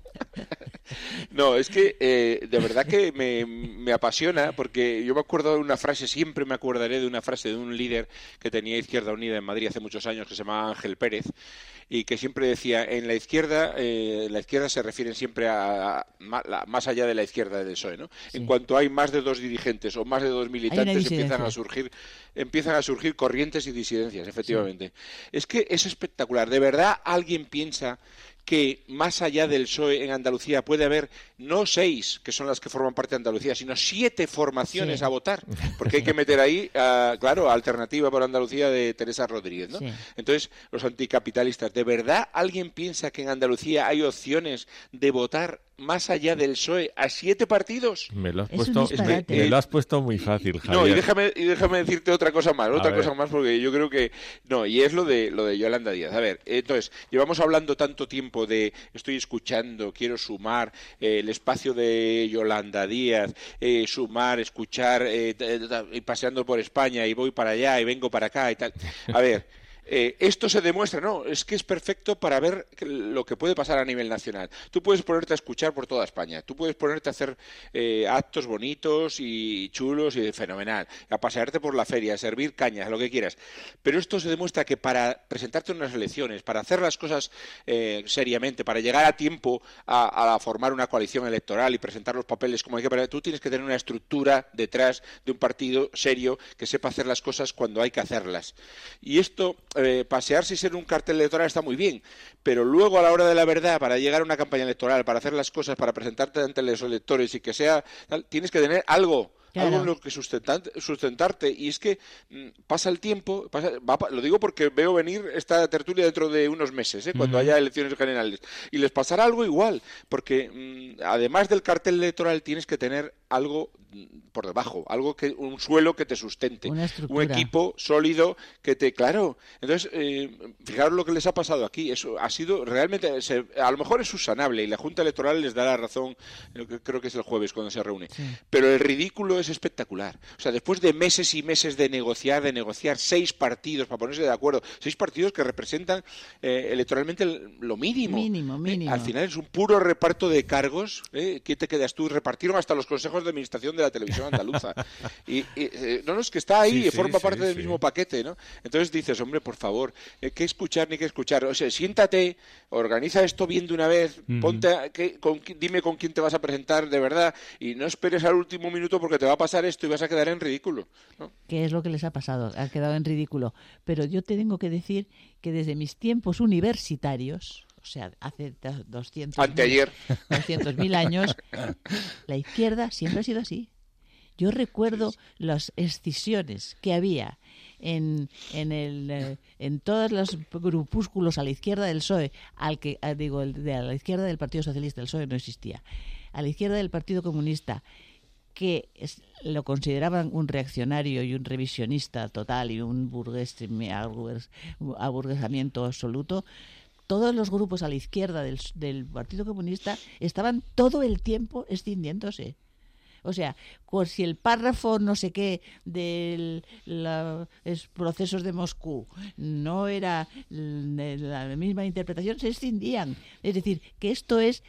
No, es que eh, de verdad que me, me apasiona porque yo me acuerdo de una frase, siempre me acordaré de una frase de un líder que tenía Izquierda Unida en Madrid hace muchos años que se llamaba Ángel Pérez y que siempre decía, en la izquierda, eh, en la izquierda se refieren siempre a, a- ma- la- más allá de la izquierda del P S O E, ¿no? Sí. En cuanto hay más de dos dirigentes o más de dos militantes disidencia. empiezan a surgir empiezan a surgir corrientes y disidencias, efectivamente. Es que es espectacular. ¿De verdad alguien piensa que más allá del P S O E en Andalucía puede haber no seis, que son las que forman parte de Andalucía, sino siete formaciones Sí. a votar? Porque hay que meter ahí, ah, claro, Alternativa por Andalucía de Teresa Rodríguez, ¿no? Sí. Entonces, los anticapitalistas, ¿de verdad alguien piensa que en Andalucía hay opciones de votar más allá del P S O E a siete partidos? Me lo has, Es un puesto, disparate. me, me lo has puesto muy fácil, Javier. No, y déjame, y déjame decirte otra cosa más, otra A cosa ver. más, porque yo creo que no, y es lo de lo de Yolanda Díaz. A ver, entonces, llevamos hablando tanto tiempo de estoy escuchando, quiero sumar eh, el espacio de Yolanda Díaz, eh, sumar, escuchar, eh, t- t- y paseando por España y voy para allá y vengo para acá y tal. A ver, eh, esto se demuestra, no, es que es perfecto para ver que- lo que puede pasar a nivel nacional. Tú puedes ponerte a escuchar por toda España, tú puedes ponerte a hacer eh, actos bonitos y chulos y fenomenal, a pasearte por la feria, a servir cañas, lo que quieras. Pero esto se demuestra que para presentarte en unas elecciones, para hacer las cosas eh, seriamente, para llegar a tiempo a, a formar una coalición electoral y presentar los papeles como hay que, tú tienes que tener una estructura detrás de un partido serio que sepa hacer las cosas cuando hay que hacerlas. Y esto, eh, pasearse y ser un cartel electoral está muy bien, pero luego a la hora de la verdad, para llegar a una campaña electoral, para hacer las cosas, para presentarte ante los electores y que sea tal, tienes que tener algo. Claro. Algo en lo que sustentar- sustentarte. Y es que mm, pasa el tiempo, pasa- va pa- lo digo porque veo venir esta tertulia dentro de unos meses, ¿eh? cuando Ujú. haya elecciones generales. Y les pasará algo igual, porque mm, además del cartel electoral tienes que tener algo mm, por debajo, algo que un suelo que te sustente, Una un estructura. equipo sólido que te, claro. Entonces, eh, fijaros lo que les ha pasado aquí. Eso ha sido realmente, se- a lo mejor es subsanable y la Junta Electoral les da la razón. eh, Creo que es el jueves cuando se reúne. Sí. Pero el ridículo es espectacular. O sea, después de meses y meses de negociar, de negociar seis partidos para ponerse de acuerdo, seis partidos que representan eh, electoralmente el- lo mínimo. Mínimo, Eh, mínimo. al final es un puro reparto de cargos. ¿eh? ¿Qué te quedas tú? Repartieron hasta los consejos de administración de la televisión andaluza. y, y, eh, no, no, es que está ahí, Sí, y sí, forma sí, parte del sí. mismo paquete, ¿no? Entonces dices, hombre, por favor, eh, ¿qué escuchar ni qué escuchar? O sea, siéntate, organiza esto bien de una vez, Ujú. ponte, a- que- con qui- dime con quién te vas a presentar de verdad y no esperes al último minuto porque te va a pasar esto y vas a quedar en ridículo, ¿no? ¿Qué es lo que les ha pasado? Ha quedado en ridículo. Pero yo te tengo que decir que desde mis tiempos universitarios, o sea, hace do- doscientos Anteayer. doscientos mil años, la izquierda siempre ha sido así. Yo recuerdo las escisiones que había en, en, el, eh, en todos los grupúsculos a la izquierda del P S O E, al que, ah, digo, el de a la izquierda del Partido Socialista, el P S O E no existía, a la izquierda del Partido Comunista, que es, lo consideraban un reaccionario y un revisionista total y un burgués, aburguesamiento absoluto, todos los grupos a la izquierda del, del Partido Comunista estaban todo el tiempo extinguiéndose. O sea, pues si el párrafo no sé qué de los procesos de Moscú no era la misma interpretación, se extendían. Es decir, que esto es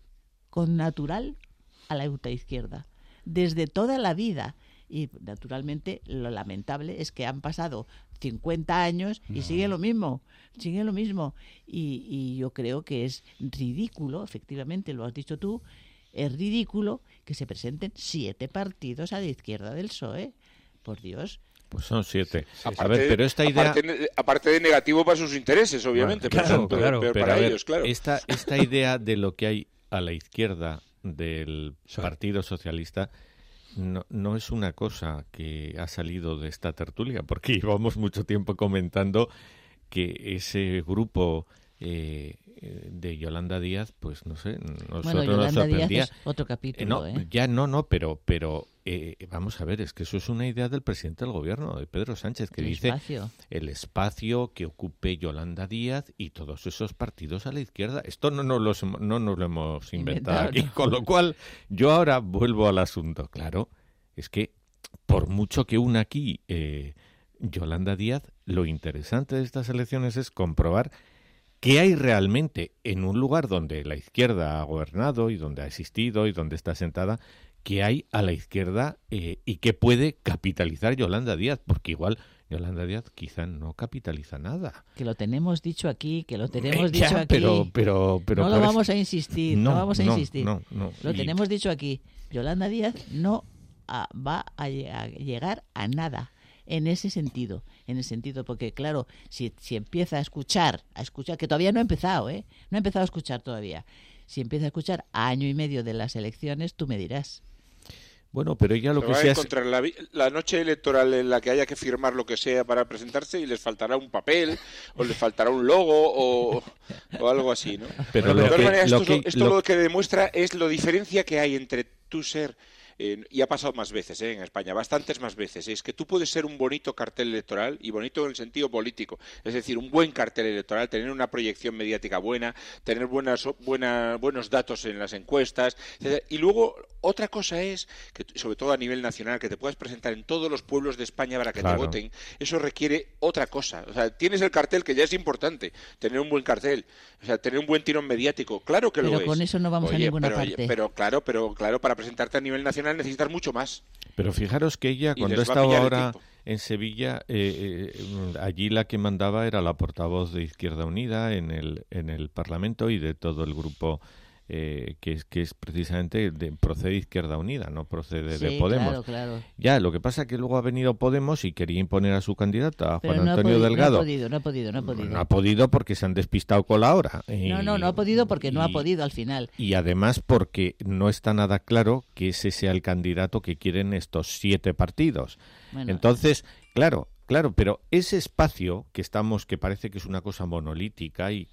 connatural a la ultraizquierda, desde toda la vida. Y naturalmente lo lamentable es que han pasado cincuenta años y no. sigue lo mismo, sigue lo mismo. Y, y yo creo que es ridículo, efectivamente, lo has dicho tú, es ridículo que se presenten siete partidos a la izquierda del P S O E. Por Dios. Pues son siete. Sí, aparte, a ver, pero esta idea... Aparte, aparte de negativo para sus intereses, obviamente. Bueno, claro, pero, claro, pero, pero para para ver, ellos, claro. Esta, esta idea de lo que hay a la izquierda del sí. Partido Socialista no, no es una cosa que ha salido de esta tertulia, porque llevamos mucho tiempo comentando que ese grupo... Eh, de Yolanda Díaz, pues no sé, nosotros bueno, Yolanda nos sorprendía. Díaz es otro capítulo, eh, no, ¿eh? Ya no, no, pero, pero eh, vamos a ver, es que eso es una idea del presidente del gobierno, de Pedro Sánchez, que el dice espacio. el espacio que ocupe Yolanda Díaz y todos esos partidos a la izquierda. Esto no nos, los, no nos lo hemos inventado, inventado aquí, no. Con lo cual yo ahora vuelvo al asunto. Claro, es que por mucho que una aquí eh, Yolanda Díaz, lo interesante de estas elecciones es comprobar ¿qué hay realmente en un lugar donde la izquierda ha gobernado y donde ha existido y donde está sentada? ¿Qué hay a la izquierda eh, y qué puede capitalizar Yolanda Díaz? Porque igual Yolanda Díaz quizá no capitaliza nada. Que lo tenemos dicho aquí, que lo tenemos eh, dicho ya, aquí. Pero, pero, pero no lo vamos a insistir, no, no vamos a no, insistir. No, no, lo y... tenemos dicho aquí. Yolanda Díaz no a, va a, a llegar a nada. En ese sentido, en el sentido, porque claro, si, si empieza a escuchar, a escuchar, que todavía no ha empezado, ¿eh? No ha empezado a escuchar todavía. Si empieza a escuchar a año y medio de las elecciones, tú me dirás. Bueno, pero ella lo Se que va sea... a encontrar la, la noche electoral en la que haya que firmar lo que sea para presentarse y les faltará un papel, o les faltará un logo, o, o algo así, ¿no? Pero de lo todas que, maneras, lo esto, que, es, esto lo... lo que demuestra es la diferencia que hay entre tú ser... Eh, y ha pasado más veces eh, en España, bastantes más veces. Es que tú puedes ser un bonito cartel electoral, y bonito en el sentido político, es decir, un buen cartel electoral, tener una proyección mediática buena, tener buenas, buena, buenos datos en las encuestas, etcétera. Y luego otra cosa es, que sobre todo a nivel nacional, que te puedas presentar en todos los pueblos de España para que claro. te voten. Eso requiere otra cosa. O sea, tienes el cartel, que ya es importante, tener un buen cartel, o sea, tener un buen tirón mediático, claro que pero lo es. Pero con eso no vamos Oye, a ninguna pero, parte. Pero claro, pero claro, para presentarte a nivel nacional necesitas mucho más. Pero fijaros que ella, cuando ha estado ahora en Sevilla, eh, eh, allí la que mandaba era la portavoz de Izquierda Unida en el en el Parlamento y de todo el grupo eh, que es que es precisamente de, procede de Izquierda Unida, no procede sí, de Podemos. Claro, claro. Ya, lo que pasa es que luego ha venido Podemos y quería imponer a su candidata, a Pero Juan no Antonio ha podido, Delgado. No ha podido, no ha podido, no ha podido. No ha podido porque se han despistado con la hora. Y, no, no, no ha podido porque y, no ha podido al final. Y además porque no está nada claro que ese sea el candidato que quieren estos siete partidos. Bueno, Entonces, claro, claro, pero ese espacio que estamos, que parece que es una cosa monolítica y,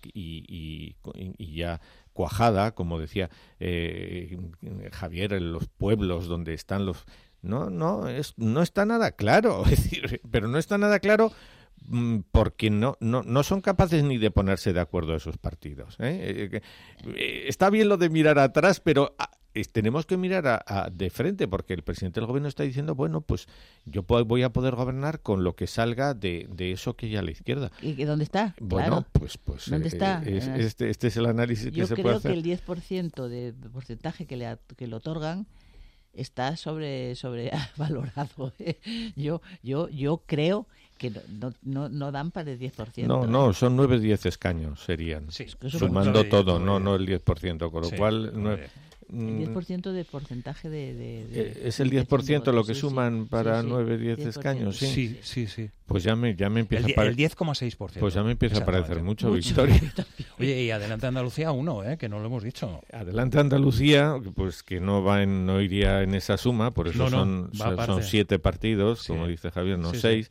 y, y, y ya cuajada, como decía eh, Javier, en los pueblos donde están los... No, no, es, no está nada claro, es decir, pero no está nada claro porque no, no, no son capaces ni de ponerse de acuerdo esos partidos. ¿eh? Eh, eh, está bien lo de mirar atrás, pero a, eh, tenemos que mirar a, a, de frente, porque el presidente del gobierno está diciendo, bueno, pues yo puedo, voy a poder gobernar con lo que salga de, de eso que hay a la izquierda. ¿Y dónde está? Bueno, claro. pues, pues ¿Dónde eh, está? Es, este, este es el análisis yo que se puede hacer. Yo creo que el diez por ciento de porcentaje que le, que le otorgan está sobre sobre valorado. ¿eh? Yo yo yo creo que no no no dan para el diez por ciento. No, no, son nueve diez escaños serían, sí, sumando todo, no no el diez por ciento, con lo sí, cual nueve, el diez por ciento de porcentaje de, de, de es el diez por ciento de lo que sí, suman sí, para sí, sí, nueve diez escaños, ¿sí? Sí, sí, sí. Pues ya me ya me empieza el, a parecer el diez coma seis por ciento. Pues ya me empieza a parecer mucho, mucho Victoria. Oye, y Adelante Andalucía uno, ¿eh? Que no lo hemos dicho. Adelante Andalucía, pues que no va en, no iría en esa suma, por eso no, no, son son, son siete partidos, sí. como dice Javier, no sí, seis. Sí.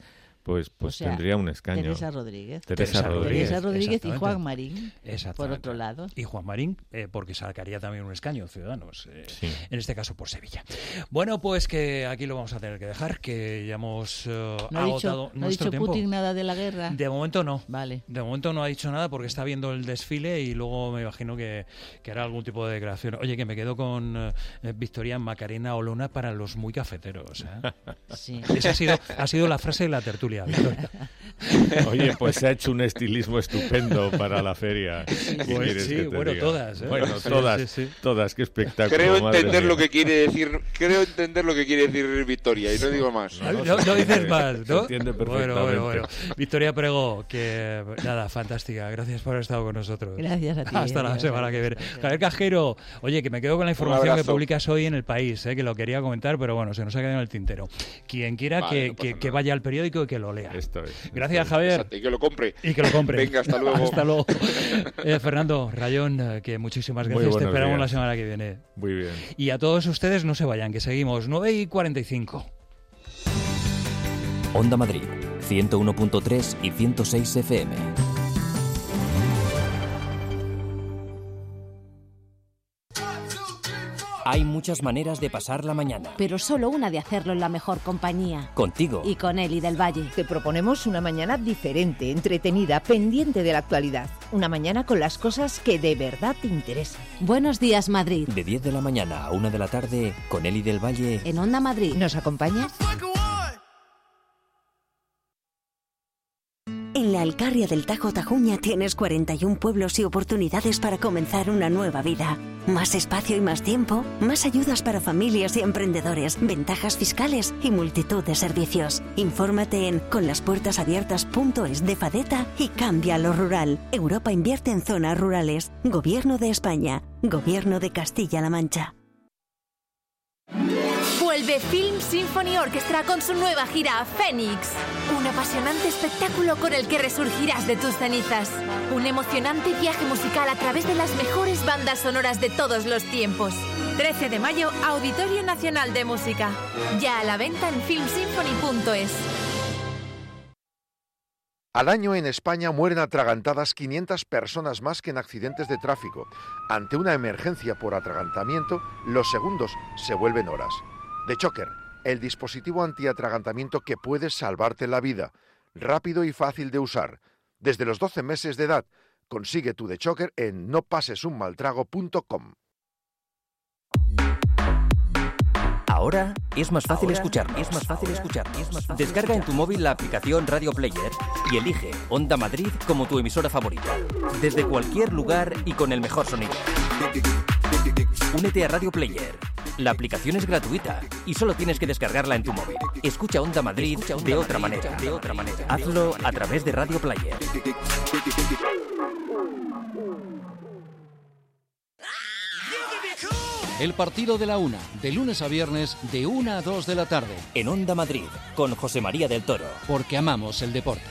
pues pues o sea, tendría un escaño. Teresa Rodríguez. Teresa, Teresa Rodríguez. Teresa Rodríguez y Juan Marín, por otro lado. Y Juan Marín, eh, porque sacaría también un escaño, Ciudadanos, eh, Sí. en este caso por Sevilla. Bueno, pues que aquí lo vamos a tener que dejar, que ya hemos uh, ¿No ha agotado dicho, ¿no ha nuestro dicho tiempo. Putin nada de la guerra? De momento no. Vale. De momento no ha dicho nada porque está viendo el desfile y luego me imagino que, que hará algún tipo de declaración. Oye, que me quedo con eh, Victoria Macarena Olona para los muy cafeteros. ¿eh? Sí. Esa ha sido, ha sido la frase de la tertulia, Victoria. Oye, pues se ha hecho un estilismo estupendo para la feria. ¿Qué Pues quieres sí, que te bueno, diga? todas, ¿eh? Bueno, Sí, todas, sí, sí. todas, qué espectáculo. Creo madre entender mía. lo que quiere decir, creo entender lo que quiere decir Victoria y no digo más. No, no, no dices más, Se ¿no? entiende Bueno, perfectamente. bueno, bueno. Victoria Prego, que nada, fantástica. Gracias por haber estado con nosotros. Gracias a ti. Hasta la Gracias, semana que viene. gracias. Javier Casqueiro, oye, que me quedo con la información que abrazo. publicas hoy en El País, eh, que lo quería comentar, pero bueno, se nos ha quedado en el tintero. Quien quiera Vale, que, no pasa que, nada. que vaya al periódico y que lo lea. Esto es. esto Gracias, es. Javier. Exacto, y que lo compre. Y que lo compre. Venga, hasta luego. Hasta luego. Eh, Fernando Rayón, eh, que muchísimas Muy gracias. Te buenos esperamos días. la semana que viene. Muy bien. Y a todos ustedes no se vayan, que seguimos nueve y cuarenta y cinco. Onda Madrid, ciento uno punto tres y ciento seis F M. Hay muchas maneras de pasar la mañana. Pero solo una de hacerlo en la mejor compañía. Contigo. Y con Eli del Valle. Te proponemos una mañana diferente, entretenida, pendiente de la actualidad. Una mañana con las cosas que de verdad te interesan. Buenos días, Madrid. De diez de la mañana a una de la tarde, con Eli del Valle. En Onda Madrid. ¿Nos acompañas? En la Alcarria del Tajo Tajuña tienes cuarenta y un pueblos y oportunidades para comenzar una nueva vida. Más espacio y más tiempo, más ayudas para familias y emprendedores, ventajas fiscales y multitud de servicios. Infórmate en conlaspuertasabiertas punto es de Fadeta y cambia a lo rural. Europa invierte en zonas rurales. Gobierno de España. Gobierno de Castilla-La Mancha. Vuelve Film Symphony Orchestra con su nueva gira Fénix. Un apasionante espectáculo con el que resurgirás de tus cenizas. Un emocionante viaje musical a través de las mejores bandas sonoras de todos los tiempos. trece de mayo, Auditorio Nacional de Música. Ya a la venta en film symphony punto es. Al año en España mueren atragantadas quinientas personas más que en accidentes de tráfico. Ante una emergencia por atragantamiento, los segundos se vuelven horas. The Choker, el dispositivo antiatragantamiento que puede salvarte la vida. Rápido y fácil de usar. Desde los doce meses de edad, consigue tu The Choker en no pases un mal trago punto com. Ahora es más fácil Ahora escucharnos. es más fácil escucharnos. Es más fácil Descarga en escucharnos. tu móvil la aplicación Radio Player Y elige Onda Madrid como tu emisora favorita. Desde cualquier lugar y con el mejor sonido. Únete a Radio Player. La aplicación es gratuita y solo tienes que descargarla en tu móvil. Escucha Onda Madrid, Escucha Onda de, otra Madrid manera. de otra manera. Hazlo a través de Radio Player. El partido de la una, de lunes a viernes, de una a dos de la tarde. En Onda Madrid, con José María del Toro. Porque amamos el deporte.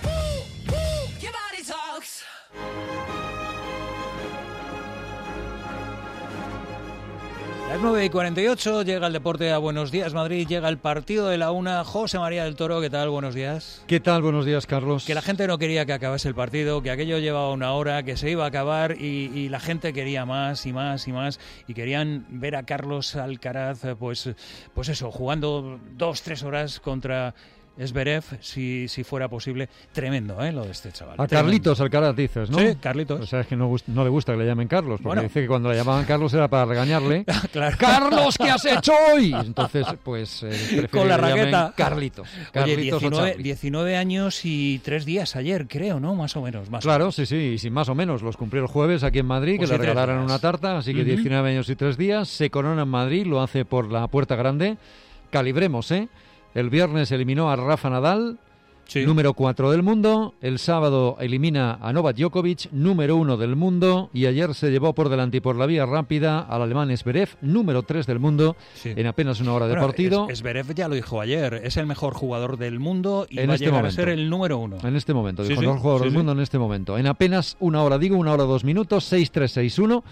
Las nueve y cuarenta y ocho, llega el deporte a Buenos Días Madrid, llega el partido de la una. José María del Toro, ¿qué tal? Buenos días. ¿Qué tal? Buenos días, Carlos. Que la gente no quería que acabase el partido, que aquello llevaba una hora, que se iba a acabar y, y la gente quería más y más y más y querían ver a Carlos Alcaraz, pues, pues eso, jugando dos, tres horas contra Zverev, si, si fuera posible. Tremendo, ¿eh? Lo de este chaval. A Tremendo. Carlitos Alcaraz dices, ¿no? Sí, Carlitos. O sea, es que no, gust- no le gusta que le llamen Carlos, porque Bueno. dice que cuando le llamaban Carlos era para regañarle. Claro. ¡Carlos, qué has hecho hoy! Entonces, pues, eh, prefiere Con la que le llamen raqueta. Carlitos. Oye, Carlitos o diecinueve, Charlie. diecinueve años y tres días ayer, creo, ¿no? Más o menos. Más Claro, sí, sí, y sin más o menos. Los cumplió el jueves aquí en Madrid, Pues que sí, le tres regalaron días. una tarta, así que Ujú. diecinueve años y tres días. Se corona en Madrid, lo hace por la Puerta Grande. Calibremos, ¿eh? El viernes eliminó a Rafa Nadal, Sí. número cuatro del mundo. El sábado elimina a Novak Djokovic, número uno del mundo. Y ayer se llevó por delante y por la vía rápida al alemán Zverev, número tres del mundo, Sí. en apenas una hora de Bueno, partido. Es- Zverev ya lo dijo ayer, es el mejor jugador del mundo y En va este a llegar momento. a ser el número uno. En este momento, Sí, dijo sí, el mejor jugador sí, del sí. mundo en este momento. En apenas una hora, digo, una hora dos minutos, seis tres seis uno.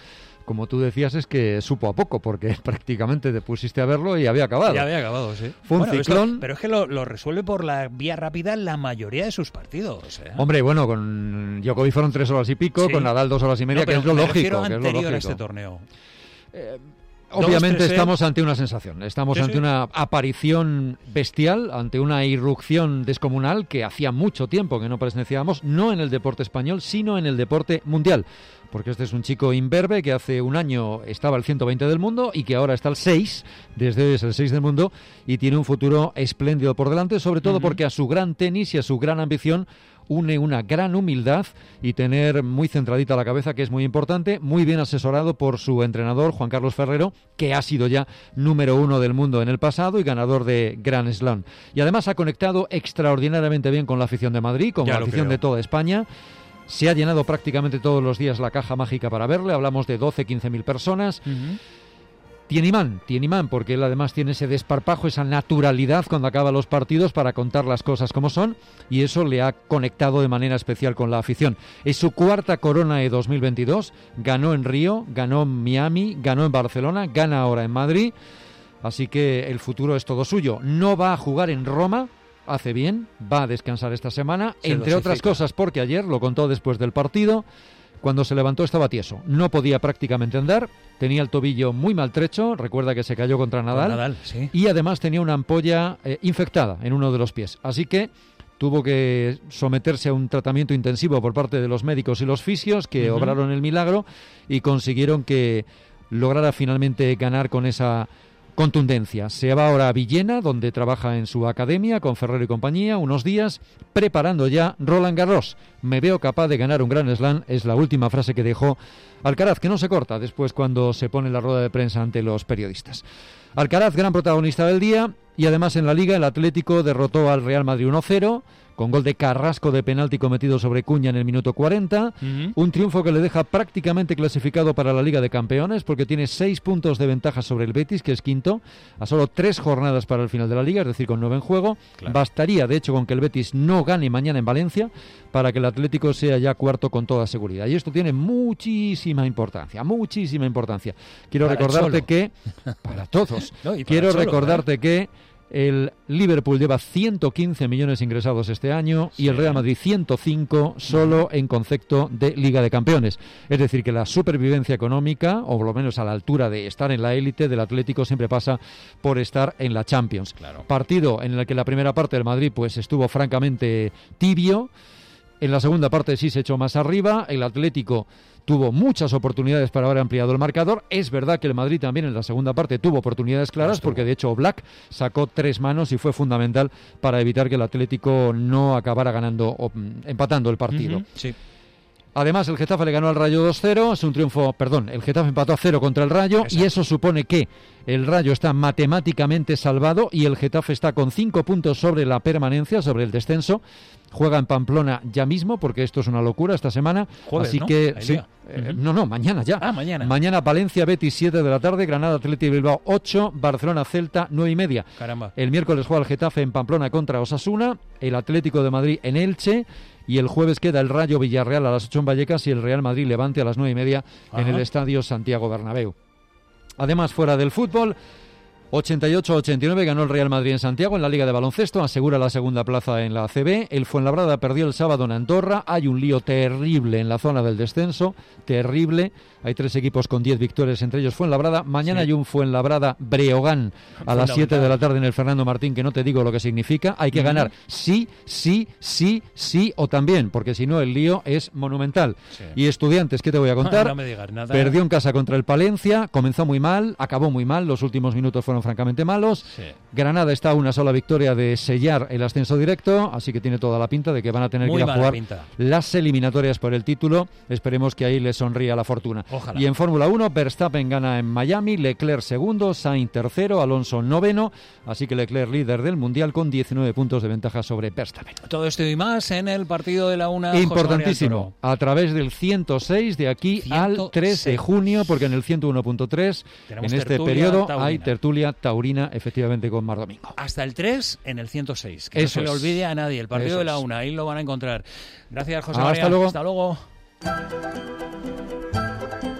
como tú decías, es que supo a poco, porque prácticamente te pusiste a verlo y había acabado. Ya había acabado, sí. Fue un bueno, ciclón. Esto, pero es que lo, lo resuelve por la vía rápida la mayoría de sus partidos. ¿eh? Hombre, bueno, con Djokovic fueron tres horas y pico, sí. Con Nadal dos horas y media, no, que es lo me lógico. refiero que es lo anterior lógico. a este torneo. Eh, Obviamente Dos, estamos ante una sensación, estamos sí, ante sí. una aparición bestial, ante una irrupción descomunal que hacía mucho tiempo que no presenciábamos, no en el deporte español, sino en el deporte mundial. Porque este es un chico imberbe que hace un año estaba al ciento veinte del mundo y que ahora está al seis, desde hoy es el seis del mundo, y tiene un futuro espléndido por delante, sobre todo uh-huh. porque a su gran tenis y a su gran ambición une una gran humildad y tener muy centradita la cabeza, que es muy importante, muy bien asesorado por su entrenador, Juan Carlos Ferrero, que ha sido ya número uno del mundo en el pasado y ganador de Grand Slam. Y además ha conectado extraordinariamente bien con la afición de Madrid, con ya la afición creo. de toda España. Se ha llenado prácticamente todos los días la caja mágica para verle, hablamos de doce, quince mil personas. Uh-huh. Tiene imán, tiene imán, porque él además tiene ese desparpajo, esa naturalidad cuando acaba los partidos para contar las cosas como son, y eso le ha conectado de manera especial con la afición. Es su cuarta corona de dos mil veintidós, ganó en Río, ganó en Miami, ganó en Barcelona, gana ahora en Madrid, así que el futuro es todo suyo. No va a jugar en Roma, hace bien, va a descansar esta semana, se entre otras cosas porque ayer, lo contó después del partido, cuando se levantó estaba tieso, no podía prácticamente andar, tenía el tobillo muy maltrecho, recuerda que se cayó contra Nadal, Nadal sí. y además tenía una ampolla eh, infectada en uno de los pies, así que tuvo que someterse a un tratamiento intensivo por parte de los médicos y los fisios que uh-huh. obraron el milagro y consiguieron que lograra finalmente ganar con esa contundencia. Se va ahora a Villena, donde trabaja en su academia con Ferrero y compañía, unos días, preparando ya Roland Garros. Me veo capaz de ganar un Grand Slam, es la última frase que dejó Alcaraz, que no se corta después cuando se pone la rueda de prensa ante los periodistas. Alcaraz, gran protagonista del día, y además en la Liga el Atlético derrotó al Real Madrid uno cero, con gol de Carrasco de penalti cometido sobre Cuña en el minuto cuarenta, uh-huh. un triunfo que le deja prácticamente clasificado para la Liga de Campeones, porque tiene seis puntos de ventaja sobre el Betis, que es quinto, a solo tres jornadas para el final de la Liga, es decir, con nueve en juego. Claro. Bastaría, de hecho, con que el Betis no gane mañana en Valencia, para que el Atlético sea ya cuarto con toda seguridad. Y esto tiene muchísima importancia, muchísima importancia. Quiero para recordarte que, para todos, no, y para quiero Cholo, recordarte ¿eh? que el Liverpool lleva ciento quince millones ingresados este año sí. y el Real Madrid ciento cinco solo en concepto de Liga de Campeones. Es decir, que la supervivencia económica, o por lo menos a la altura de estar en la élite del Atlético, siempre pasa por estar en la Champions. Claro. Partido en el que la primera parte del Madrid pues estuvo francamente tibio. En la segunda parte sí se echó más arriba. El Atlético tuvo muchas oportunidades para haber ampliado el marcador. Es verdad que el Madrid también en la segunda parte tuvo oportunidades claras, porque de hecho Black sacó tres manos y fue fundamental para evitar que el Atlético no acabara ganando o empatando el partido. Uh-huh, sí. Además, el Getafe le ganó al Rayo dos cero, es un triunfo, perdón, el Getafe empató a cero contra el Rayo. Exacto. Y eso supone que el Rayo está matemáticamente salvado y el Getafe está con cinco puntos sobre la permanencia, sobre el descenso. Juega en Pamplona ya mismo, porque esto es una locura esta semana. Jueves, así ¿no? que Ahí sí, uh-huh. eh, no, no, mañana ya. Ah, mañana. Mañana Valencia Betis siete de la tarde, Granada Athletic Bilbao ocho, Barcelona Celta nueve y media. Caramba. El miércoles juega el Getafe en Pamplona contra Osasuna, el Atlético de Madrid en Elche. Y el jueves queda el Rayo Villarreal a las ocho en Vallecas y el Real Madrid Levante a las nueve y media Ajá. en el Estadio Santiago Bernabéu. Además, fuera del fútbol, ochenta y ocho a ochenta y nueve ganó el Real Madrid en Santiago en la Liga de Baloncesto, asegura la segunda plaza en la A C B. El Fuenlabrada perdió el sábado en Andorra. Hay un lío terrible en la zona del descenso, terrible. Hay tres equipos con diez victorias, entre ellos Fuenlabrada. Mañana sí. hay un Fuenlabrada Breogán a las siete de la tarde en el Fernando Martín, que no te digo lo que significa. Hay que uh-huh. ganar sí, sí, sí, sí o también, porque si no el lío es monumental. Sí. Y Estudiantes, ¿qué te voy a contar? No me digas nada. Perdió en casa contra el Palencia, comenzó muy mal, acabó muy mal, los últimos minutos fueron francamente malos. Sí. Granada está a una sola victoria de sellar el ascenso directo, así que tiene toda la pinta de que van a tener muy que ir a jugar pinta. las eliminatorias por el título. Esperemos que ahí les sonría la fortuna. Ojalá. Y en Fórmula uno, Verstappen gana en Miami, Leclerc segundo, Sainz tercero, Alonso noveno, así que Leclerc líder del Mundial con diecinueve puntos de ventaja sobre Verstappen. Todo esto y más en el partido de la una. Importantísimo, a través del ciento seis de aquí ciento seis. Al tres de junio, porque en el ciento uno punto tres en este periodo taurina. Hay tertulia taurina, efectivamente, con Mar Domingo. Hasta el tres en el ciento seis, que Eso no se es. le olvide a nadie, el partido Eso de la es. una, ahí lo van a encontrar. Gracias, José Hasta María. luego. Hasta luego.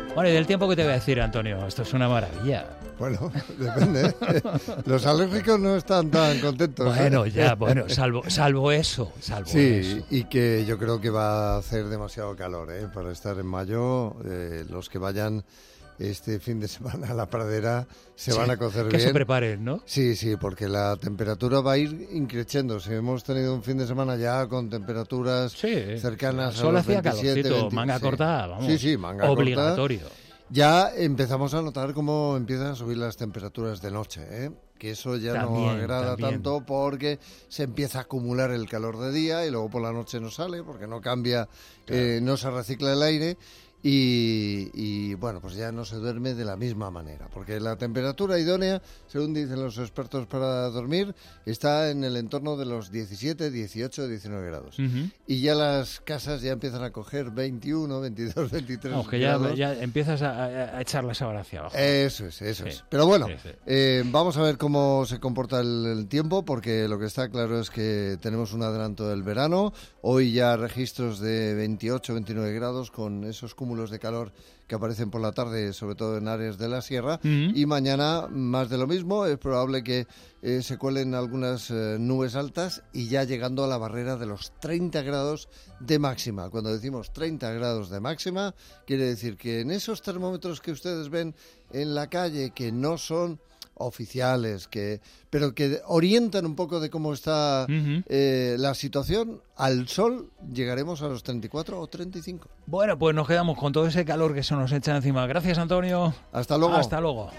Bueno, y del tiempo que te voy a decir, Antonio, esto es una maravilla. Bueno, depende. ¿eh? Los alérgicos no están tan contentos. Bueno, ¿eh? ya, bueno, salvo, salvo eso, salvo sí, eso. Y que yo creo que va a hacer demasiado calor, ¿eh? Para estar en mayo, eh, los que vayan este fin de semana a la pradera se sí, van a cocer que bien. Que se preparen, ¿no? Sí, sí, porque la temperatura va a ir increciendo. Si hemos tenido un fin de semana ya con temperaturas sí, cercanas solo a los hacía veintisiete, calorcito, veinte, manga sí. corta, vamos. Sí, sí, manga obligatorio. corta. Ya empezamos a notar cómo empiezan a subir las temperaturas de noche, ¿eh? Que eso ya también, no agrada también. tanto porque se empieza a acumular el calor de día y luego por la noche no sale porque no cambia, claro. eh, no se recicla el aire. Y, y bueno, pues ya no se duerme de la misma manera, porque la temperatura idónea, según dicen los expertos para dormir, está en el entorno de los diecisiete, dieciocho, diecinueve grados. Uh-huh. Y ya las casas ya empiezan a coger veintiuno, veintidós, veintitrés no, que grados. Ya, ya empiezas a, a echar la sábana hacia abajo. Eso es, eso sí. es. Pero bueno, sí, sí. Eh, vamos a ver cómo se comporta el, el tiempo, porque lo que está claro es que tenemos un adelanto del verano. Hoy ya registros de veintiocho, veintinueve grados con esos cúmulos de calor que aparecen por la tarde, sobre todo en áreas de la sierra, uh-huh. y mañana más de lo mismo. Es probable que eh, se cuelen algunas eh, nubes altas y ya llegando a la barrera de los treinta grados de máxima. Cuando decimos treinta grados de máxima, quiere decir que en esos termómetros que ustedes ven en la calle, que no son oficiales, que pero que orientan un poco de cómo está uh-huh. eh, la situación, al sol llegaremos a los treinta y cuatro o treinta y cinco. Bueno, pues nos quedamos con todo ese calor que se nos echa encima. Gracias, Antonio. Hasta luego. Hasta luego.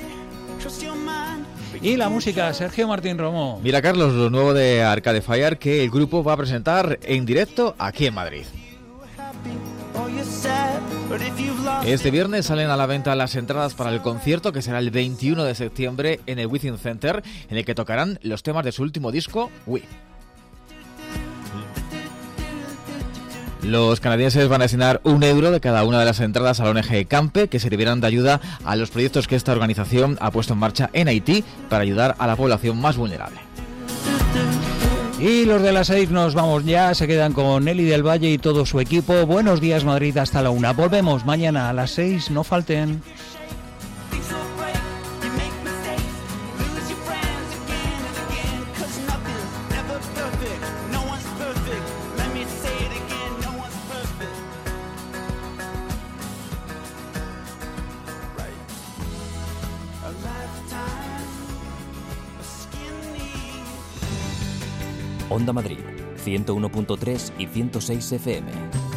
Y la música, Sergio Martín Romo. Mira, Carlos, lo nuevo de Arcade Fire que el grupo va a presentar en directo aquí en Madrid. Este viernes salen a la venta las entradas para el concierto que será el veintiuno de septiembre en el Within Center, en el que tocarán los temas de su último disco, We. Los canadienses van a destinar un euro de cada una de las entradas a la O N G Campe, que servirán de ayuda a los proyectos que esta organización ha puesto en marcha en Haití para ayudar a la población más vulnerable. Y los de las seis nos vamos ya, se quedan con Nelly del Valle y todo su equipo. Buenos días, Madrid, hasta la una. Volvemos mañana a las seis, no falten. Onda Madrid, ciento uno punto tres y ciento seis F M.